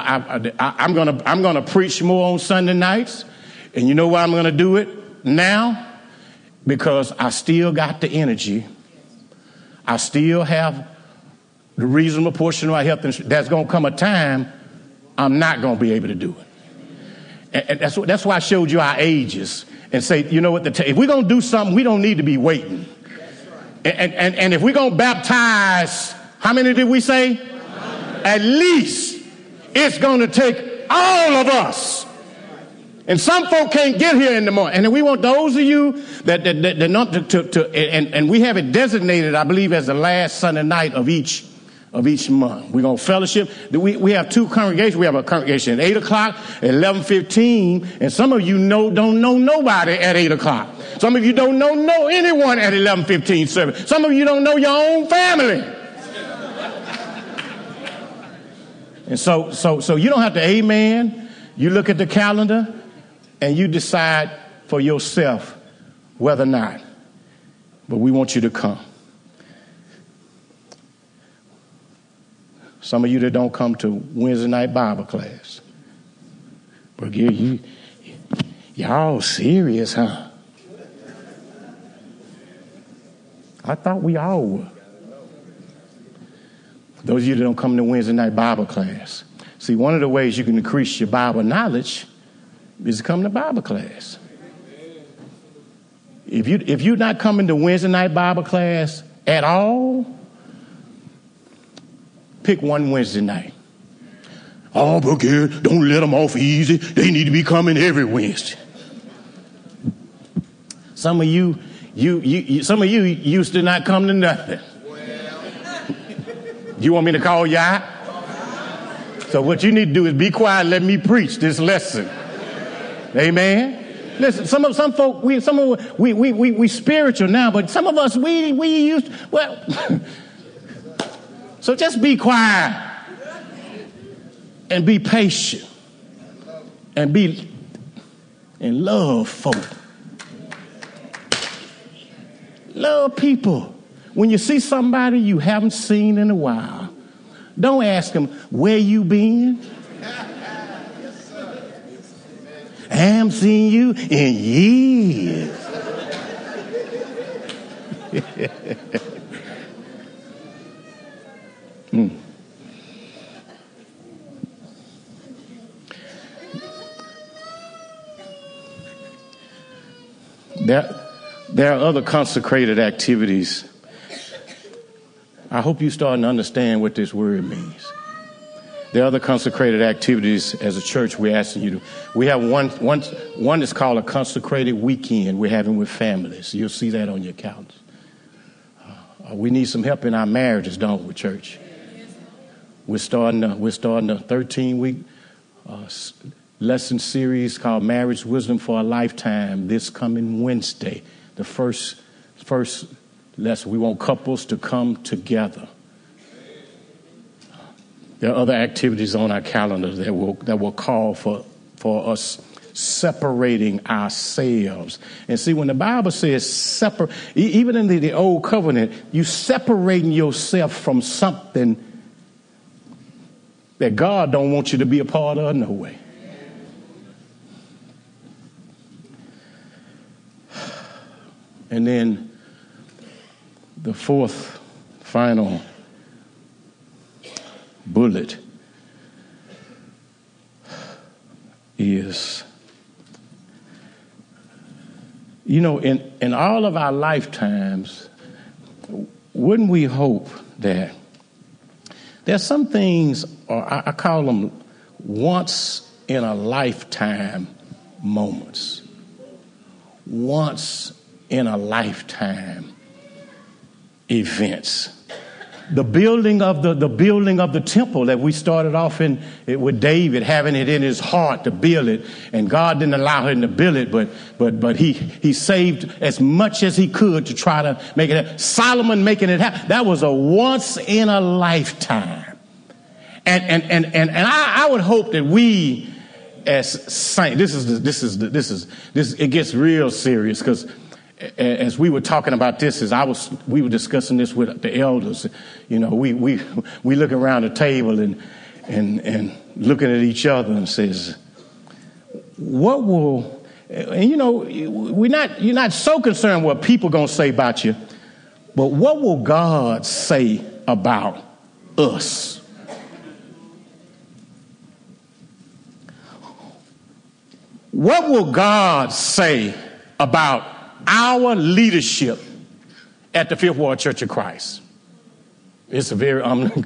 to preach more on Sunday nights. And you know why I'm going to do it now? Because I still got the energy. I still have the reasonable portion of my health insurance. There's going to come a time I'm not going to be able to do it. And that's why I showed you our ages and say, you know what, if we're going to do something, we don't need to be waiting. And if we're going to baptize, how many did we say? At least it's going to take all of us. And some folk can't get here in the morning. And then we want those of you that not and we have it designated, I believe, as the last Sunday night of each month. We're going to fellowship. We have two congregations. We have a congregation at 8 o'clock, at 11:15. And some of you don't know nobody at 8 o'clock. Some of you don't know anyone at 11:15 service. Some of you don't know your own family. And so you don't have to amen. You look at the calendar and you decide for yourself whether or not. But we want you to come. Some of you that don't come to Wednesday night Bible class. But y'all serious, huh? I thought we all were. Those of you that don't come to Wednesday night Bible class. See, one of the ways you can increase your Bible knowledge is to come to Bible class. If you're not coming to Wednesday night Bible class at all, pick one Wednesday night. Oh, but don't let them off easy. They need to be coming every Wednesday. Some of you used to not come to nothing. You want me to call you out? So what you need to do is be quiet and let me preach this lesson. Amen. Listen, some folk we spiritual now, but some of us we used so just be quiet and be patient and love folk. Love people. When you see somebody you haven't seen in a while, don't ask them, where you been? I haven't seen you in years. There are other consecrated activities. I hope you're starting to understand what this word means. There are other consecrated activities as a church we're asking you to. We have one that's called a consecrated weekend we're having with families. You'll see that on your calendar. We need some help in our marriages, don't we, church? We're starting a 13-week lesson series called Marriage Wisdom for a Lifetime this coming Wednesday. The first lesson. We want couples to come together. There are other activities on our calendar that will call for us separating ourselves. And see, when the Bible says separate, even in the old covenant, you separating yourself from something that God don't want you to be a part of no way. And then the fourth, final bullet is, in all of our lifetimes, wouldn't we hope that there's some things, or I call them once in a lifetime moments, once in a lifetime events. The building of the temple that we started off in with David, having it in his heart to build it, and God didn't allow him to build it, but he saved as much as he could to try to make it happen. Solomon making it happen. That was a once in a lifetime. And I would hope that we as saints, it gets real serious, because as we were talking about this, we were discussing this with the elders. You know, we look around the table and looking at each other and says, what will, and you know, you're not so concerned what people gonna say about you, but what will God say about us? What will God say about our leadership at the Fifth Ward Church of Christ? It's a very and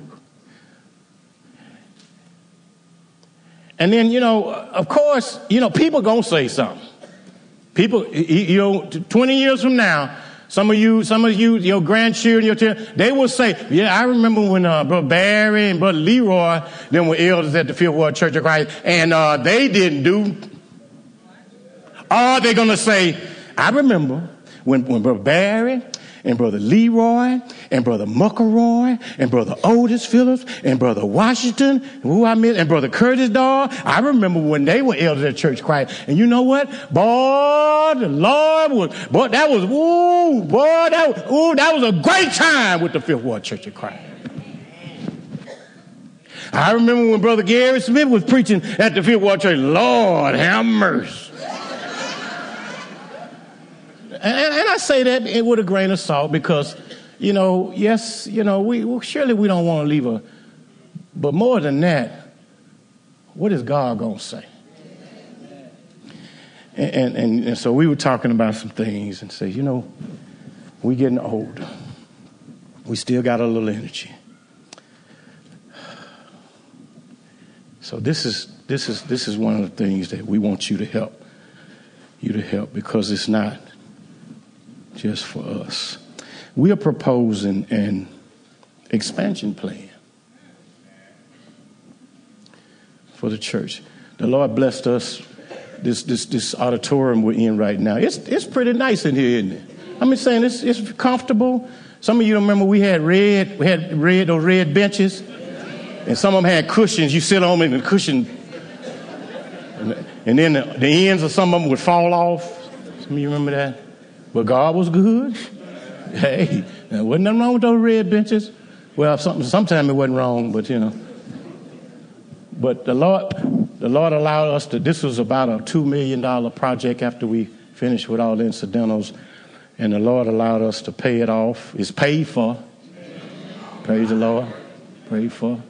then, you know, of course, you know, people gonna say something. People, you know, 20 years from now, some of you, your grandchildren, they will say, yeah, I remember when Brother Barry and Brother Leroy, them were elders at the Fifth Ward Church of Christ, and they didn't do. Or they're going to say, I remember when Brother Barry and Brother Leroy and Brother Muckeroy and Brother Otis Phillips and Brother Washington, who I met, and Brother Curtis Dahl, I remember when they were elders at Church Christ. And you know what? Boy, the Lord was, boy, that was a great time with the Fifth Ward Church of Christ. I remember when Brother Gary Smith was preaching at the Fifth Ward Church. Lord, have mercy. And I say that with a grain of salt because, you know, yes, you know, surely we don't want to leave but more than that, what is God going to say? And so we were talking about some things and say, you know, we getting old. We still got a little energy. So this is one of the things that we want you to help because it's not just for us. We are proposing an expansion plan for the church. The Lord blessed us. This auditorium we're in right now. It's pretty nice in here, isn't it? I'm just saying it's comfortable. Some of you remember we had those red benches, and some of them had cushions. You sit on them and the cushion, and then the ends of some of them would fall off. Some of you remember that? But God was good. Hey, there wasn't nothing wrong with those red benches. Well, sometimes it wasn't wrong, but you know. But the Lord allowed us to. This was about a $2 million project after we finished with all the incidentals, and the Lord allowed us to pay it off. It's paid for. Praise the Lord. Paid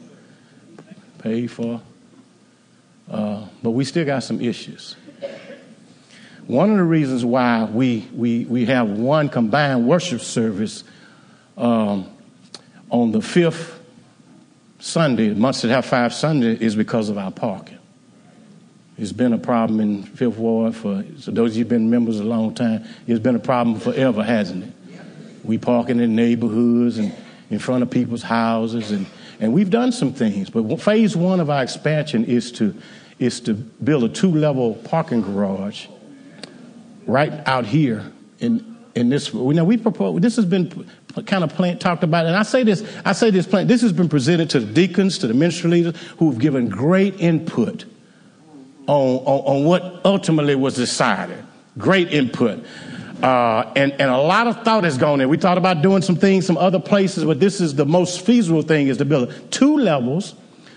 for. But we still got some issues. One of the reasons why we have one combined worship service on the fifth Sunday, months that have 5 Sundays, is because of our parking. It's been a problem in Fifth Ward so those of you who've been members a long time, it's been a problem forever, hasn't it? We parking in neighborhoods and in front of people's houses, and we've done some things. But phase 1 of our expansion is to build a 2-level parking garage right out here in this. We propose. This has been kind of talked about, and I say this plan. This has been presented to the deacons, to the ministry leaders, who've given great input on what ultimately was decided. Great input, and a lot of thought has gone in. We thought about doing some things some other places, but this is the most feasible thing: is to build 2 levels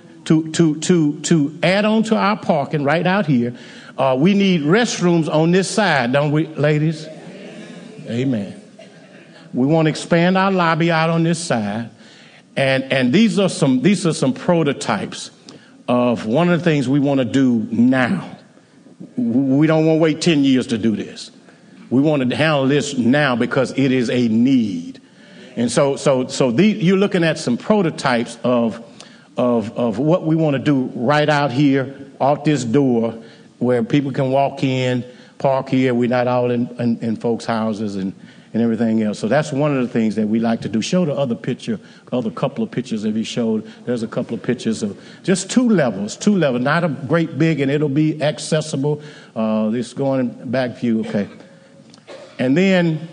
to add on to our parking right out here. We need restrooms on this side, don't we, ladies? Amen. We want to expand our lobby out on this side, and these are some prototypes of one of the things we want to do now. We don't want to wait 10 years to do this. We want to handle this now because it is a need. And so you're looking at some prototypes of what we want to do right out here, out this door, where people can walk in, park here. We're not all in folks' houses and everything else. So that's one of the things that we like to do. Show the other couple of pictures that you showed. There's a couple of pictures of just two levels, not a great big, and it'll be accessible. This going back view, okay. And then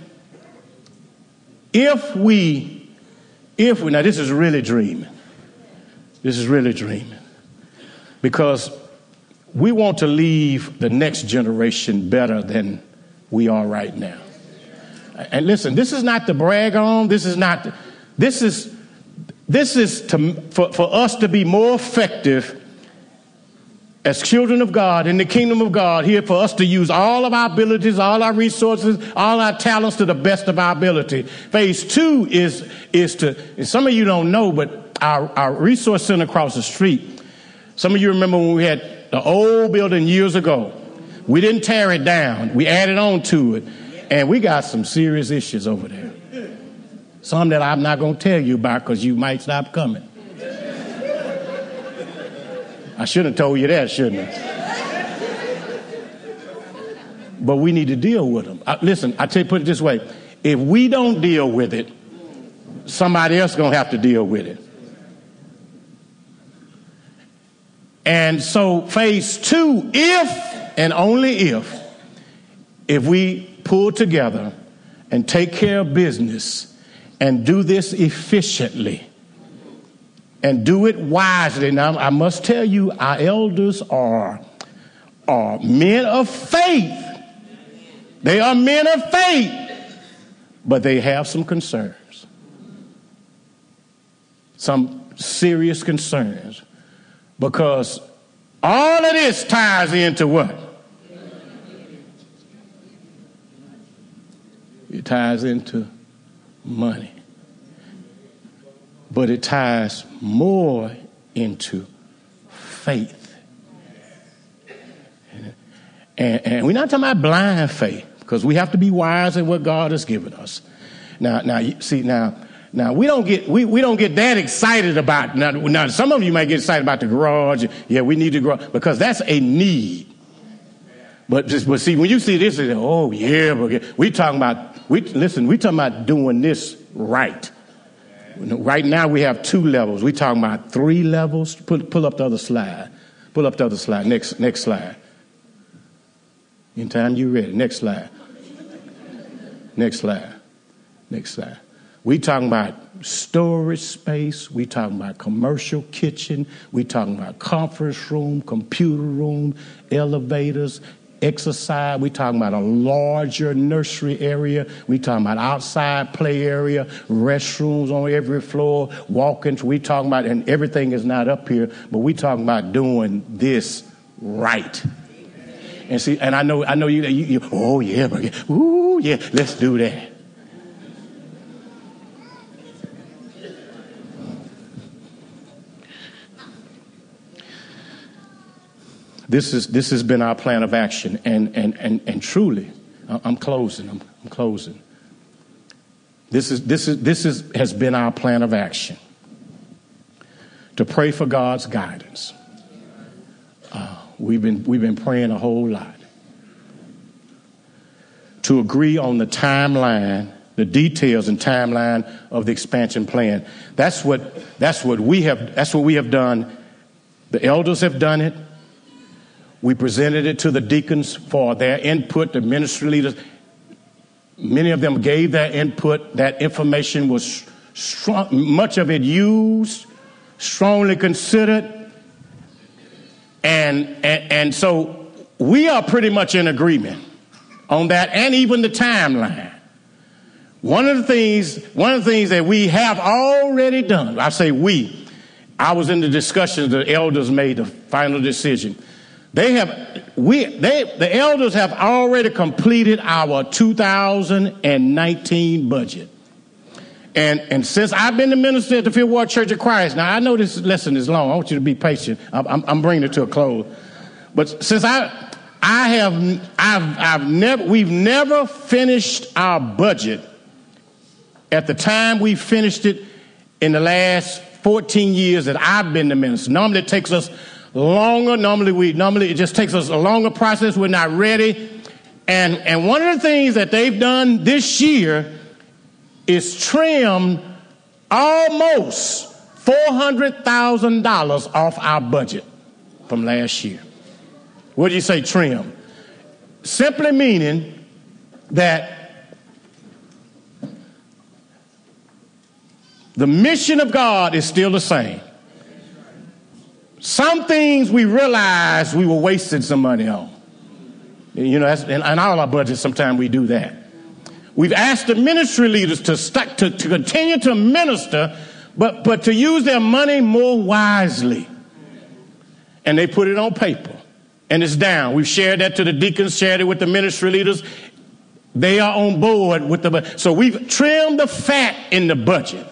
if we, now this is really dreaming. This is really dreaming. Because we want to leave the next generation better than we are right now. And listen, this is not to brag on. This is for us to be more effective as children of God in the kingdom of God, here for us to use all of our abilities, all our resources, all our talents to the best of our ability. Phase 2 is to, and some of you don't know, but our resource center across the street, some of you remember when we had the old building years ago. We didn't tear it down. We added on to it. And we got some serious issues over there. Some that I'm not going to tell you about because you might stop coming. I should have told you that, shouldn't I? But we need to deal with them. Listen, I tell you, put it this way. If we don't deal with it, somebody else is going to have to deal with it. And so phase 2, if and only if we pull together and take care of business and do this efficiently and do it wisely. Now, I must tell you, our elders are men of faith. They are men of faith, but they have some concerns, some serious concerns, because all of this ties into what? It ties into money. But it ties more into faith. And we're not talking about blind faith, because we have to be wise in what God has given us. Now we don't get that excited about. Now some of you might get excited about the garage. Yeah, we need the garage, because that's a need. But see, when you see this, you say, oh yeah, we talking about doing this right. Right now we have 2 levels. We talking about 3 levels. Pull up the other slide. Pull up the other slide. Next slide. Anytime you're ready. Next slide. Next slide. Next slide. We talking about storage space. We talking about commercial kitchen. We talking about conference room, computer room, elevators, exercise. We talking about a larger nursery area. We talking about outside play area, restrooms on every floor, walk-ins. We talking about, and everything is not up here, but we talking about doing this right. And see, and I know you oh yeah, but ooh yeah, let's do that. This has been our plan of action, and truly, I'm closing. This has been our plan of action. To pray for God's guidance. We've been praying a whole lot. To agree on the timeline, the details and timeline of the expansion plan. That's what we have done. The elders have done it. We presented it to the deacons for their input, the ministry leaders. Many of them gave their input. That information was strong, much of it used, strongly considered. And so we are pretty much in agreement on that, and even the timeline. One of the things that we have already done, I say I was in the discussions, the elders made the final decision. The elders have already completed our 2019 budget. And since I've been the minister at the Fifth Ward Church of Christ, now I know this lesson is long. I want you to be patient. I'm bringing it to a close. But since we've never finished our budget at the time we finished it in the last 14 years that I've been the minister. Normally it takes us longer. Normally it just takes us a longer process. We're not ready. And one of the things that they've done this year is trimmed almost $400,000 off our budget from last year. What do you say, trim? Simply meaning that the mission of God is still the same. Some things we realized we were wasting some money on. You know, and all our budgets, sometimes we do that. We've asked the ministry leaders to continue to minister, but to use their money more wisely. And they put it on paper. And it's down. We've shared that to the deacons, shared it with the ministry leaders. They are on board with the budget. So we've trimmed the fat in the budget.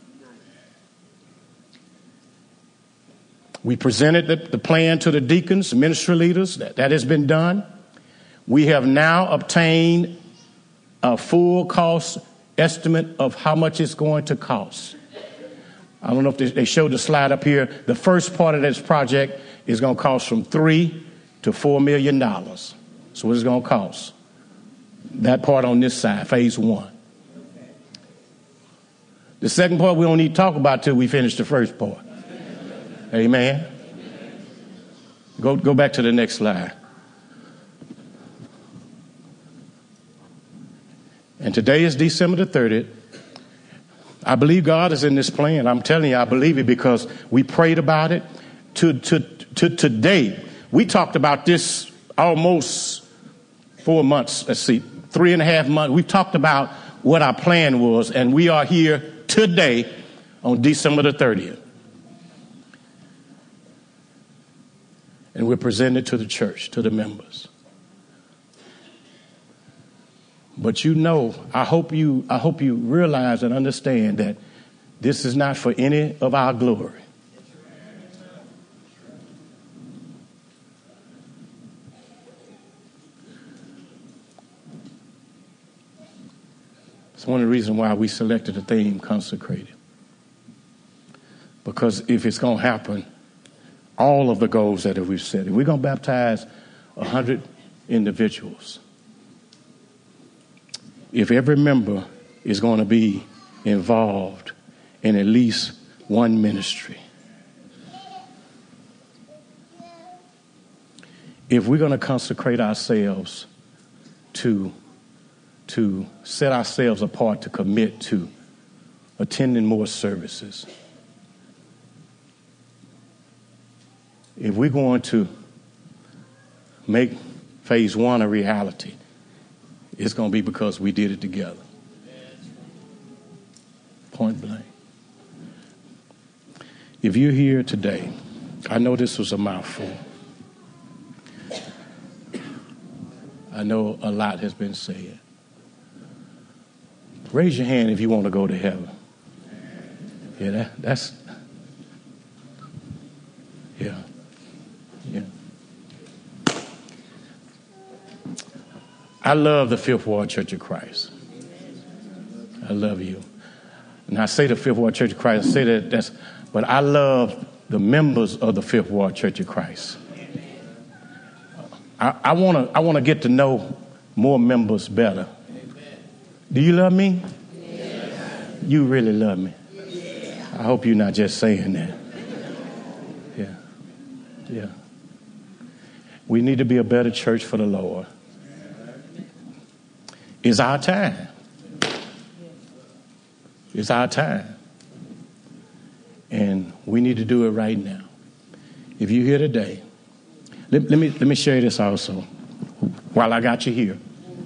We presented the plan to the deacons, the ministry leaders. That has been done. We have now obtained a full cost estimate of how much it's going to cost. I don't know if they showed the slide up here. The first part of this project is going to cost from $3 to $4 million. So what it's going to cost. That part on this side, phase 1. The second part we don't need to talk about till we finish the first part. Amen. Go back to the next slide. And today is December the 30th. I believe God is in this plan. I'm telling you, I believe it because we prayed about it. To today, we talked about this almost 4 months. Let's see, 3.5 months. We've talked about what our plan was, and we are here today on December the 30th. And we're presented to the church, to the members. But you know, I hope you realize and understand that this is not for any of our glory. It's one of the reasons why we selected the theme consecrated. Because if it's going to happen, all of the goals that we've set, if we're going to baptize 100 individuals, if every member is going to be involved in at least one ministry, if we're going to consecrate ourselves to set ourselves apart to commit to attending more services, if we're going to make phase 1 a reality, it's going to be because we did it together. Point blank. If you're here today, I know this was a mouthful. I know a lot has been said. Raise your hand if you want to go to heaven. Yeah, that's. Yeah. I love the Fifth Ward Church of Christ. I love you. And I say the Fifth Ward Church of Christ, I say but I love the members of the Fifth Ward Church of Christ. I want to get to know more members better. Do you love me? Yes. You really love me. Yes. I hope you're not just saying that. Yeah. We need to be a better church for the Lord. It's our time. It's our time. And we need to do it right now. If you're here today, let me share this also while I got you here.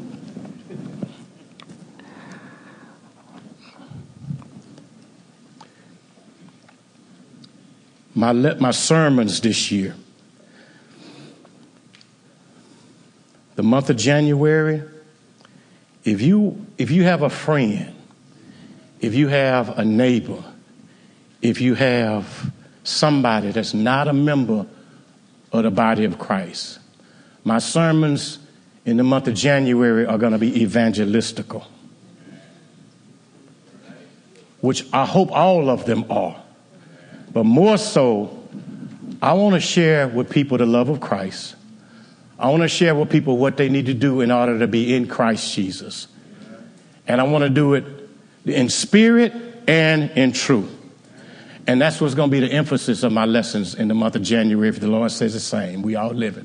My sermons this year, the month of January, if you have a friend, if you have a neighbor, if you have somebody that's not a member of the body of Christ, my sermons in the month of January are going to be evangelistical, which I hope all of them are. But more so, I want to share with people the love of Christ. I want to share with people what they need to do in order to be in Christ Jesus. And I want to do it in spirit and in truth. And that's what's going to be the emphasis of my lessons in the month of January, if the Lord says the same. We all living.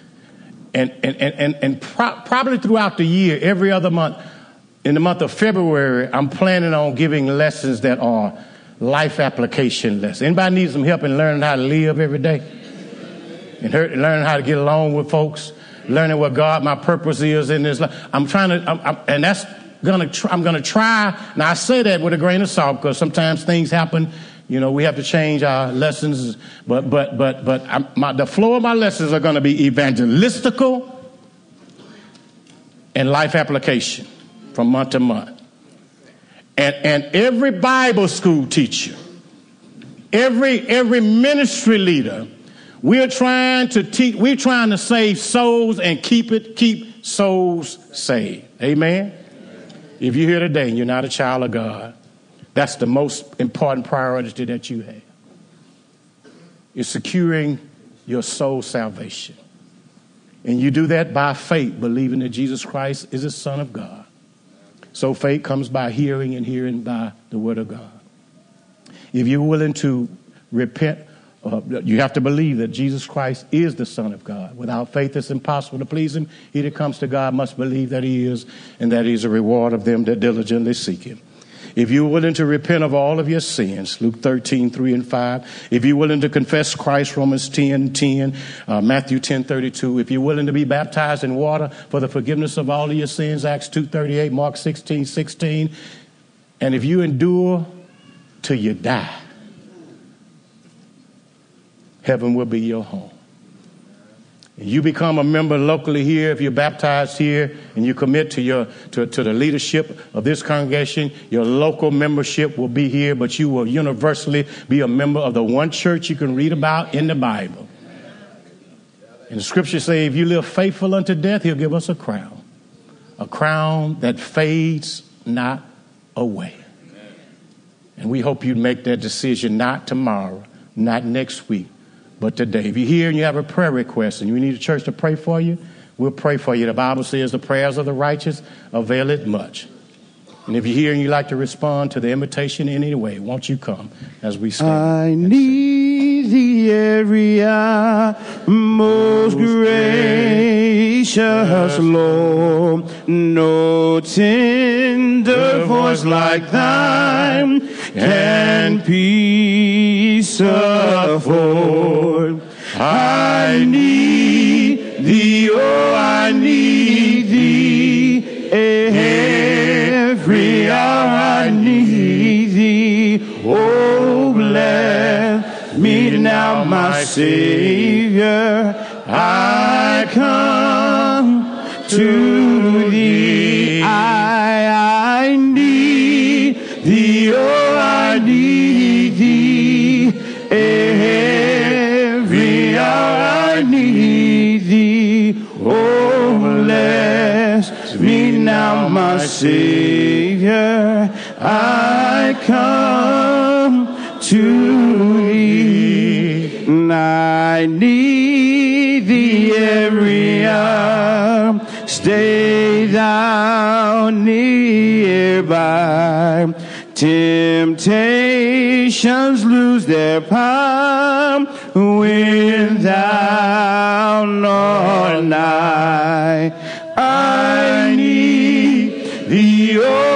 And probably throughout the year, every other month, in the month of February, I'm planning on giving lessons that are life application lessons. Anybody need some help in learning how to live every day? And learning how to get along with folks, learning what God, my purpose is in this life. I'm going to try. Now I say that with a grain of salt because sometimes things happen. You know, we have to change our lessons, but the flow of my lessons are going to be evangelistical and life application from month to month. And every Bible school teacher, every ministry leader, we're trying to teach. We're trying to save souls and keep souls saved. Amen. If you're here today and you're not a child of God, that's the most important priority that you have. Is securing your soul salvation. And you do that by faith, believing that Jesus Christ is the Son of God. So faith comes by hearing, and hearing by the word of God. If you're willing to repent, you have to believe that Jesus Christ is the Son of God. Without faith, it's impossible to please him. He that comes to God must believe that he is, and that he's a reward of them that diligently seek him. If you're willing to repent of all of your sins, Luke 13:3-5. If you're willing to confess Christ, Romans 10:10, Matthew 10:32. If you're willing to be baptized in water for the forgiveness of all of your sins, Acts 2:38, Mark 16:16. And if you endure till you die, heaven will be your home. You become a member locally here, if you're baptized here, and you commit to the leadership of this congregation, your local membership will be here, but you will universally be a member of the one church you can read about in the Bible. And the scriptures say, if you live faithful unto death, he'll give us a crown that fades not away. And we hope you make that decision not tomorrow, not next week, but today. If you're here and you have a prayer request and you need a church to pray for you, we'll pray for you. The Bible says the prayers of the righteous avail it much. And if you're here and you'd like to respond to the invitation in any way, won't you come as we stand? I need thee every hour, most gracious Lord. No tender voice like thine can peace afford. I need thee, oh, I need thee. Every hour I need thee. Oh, bless me now, my Savior. I come to thee. I need thee, oh, I need thee. Every hour I need thee. Oh, bless me now, my Savior. I come to thee. I need thee every hour. Stay thou nearby. Temptations lose their power when thou art nigh. I need thee, oh,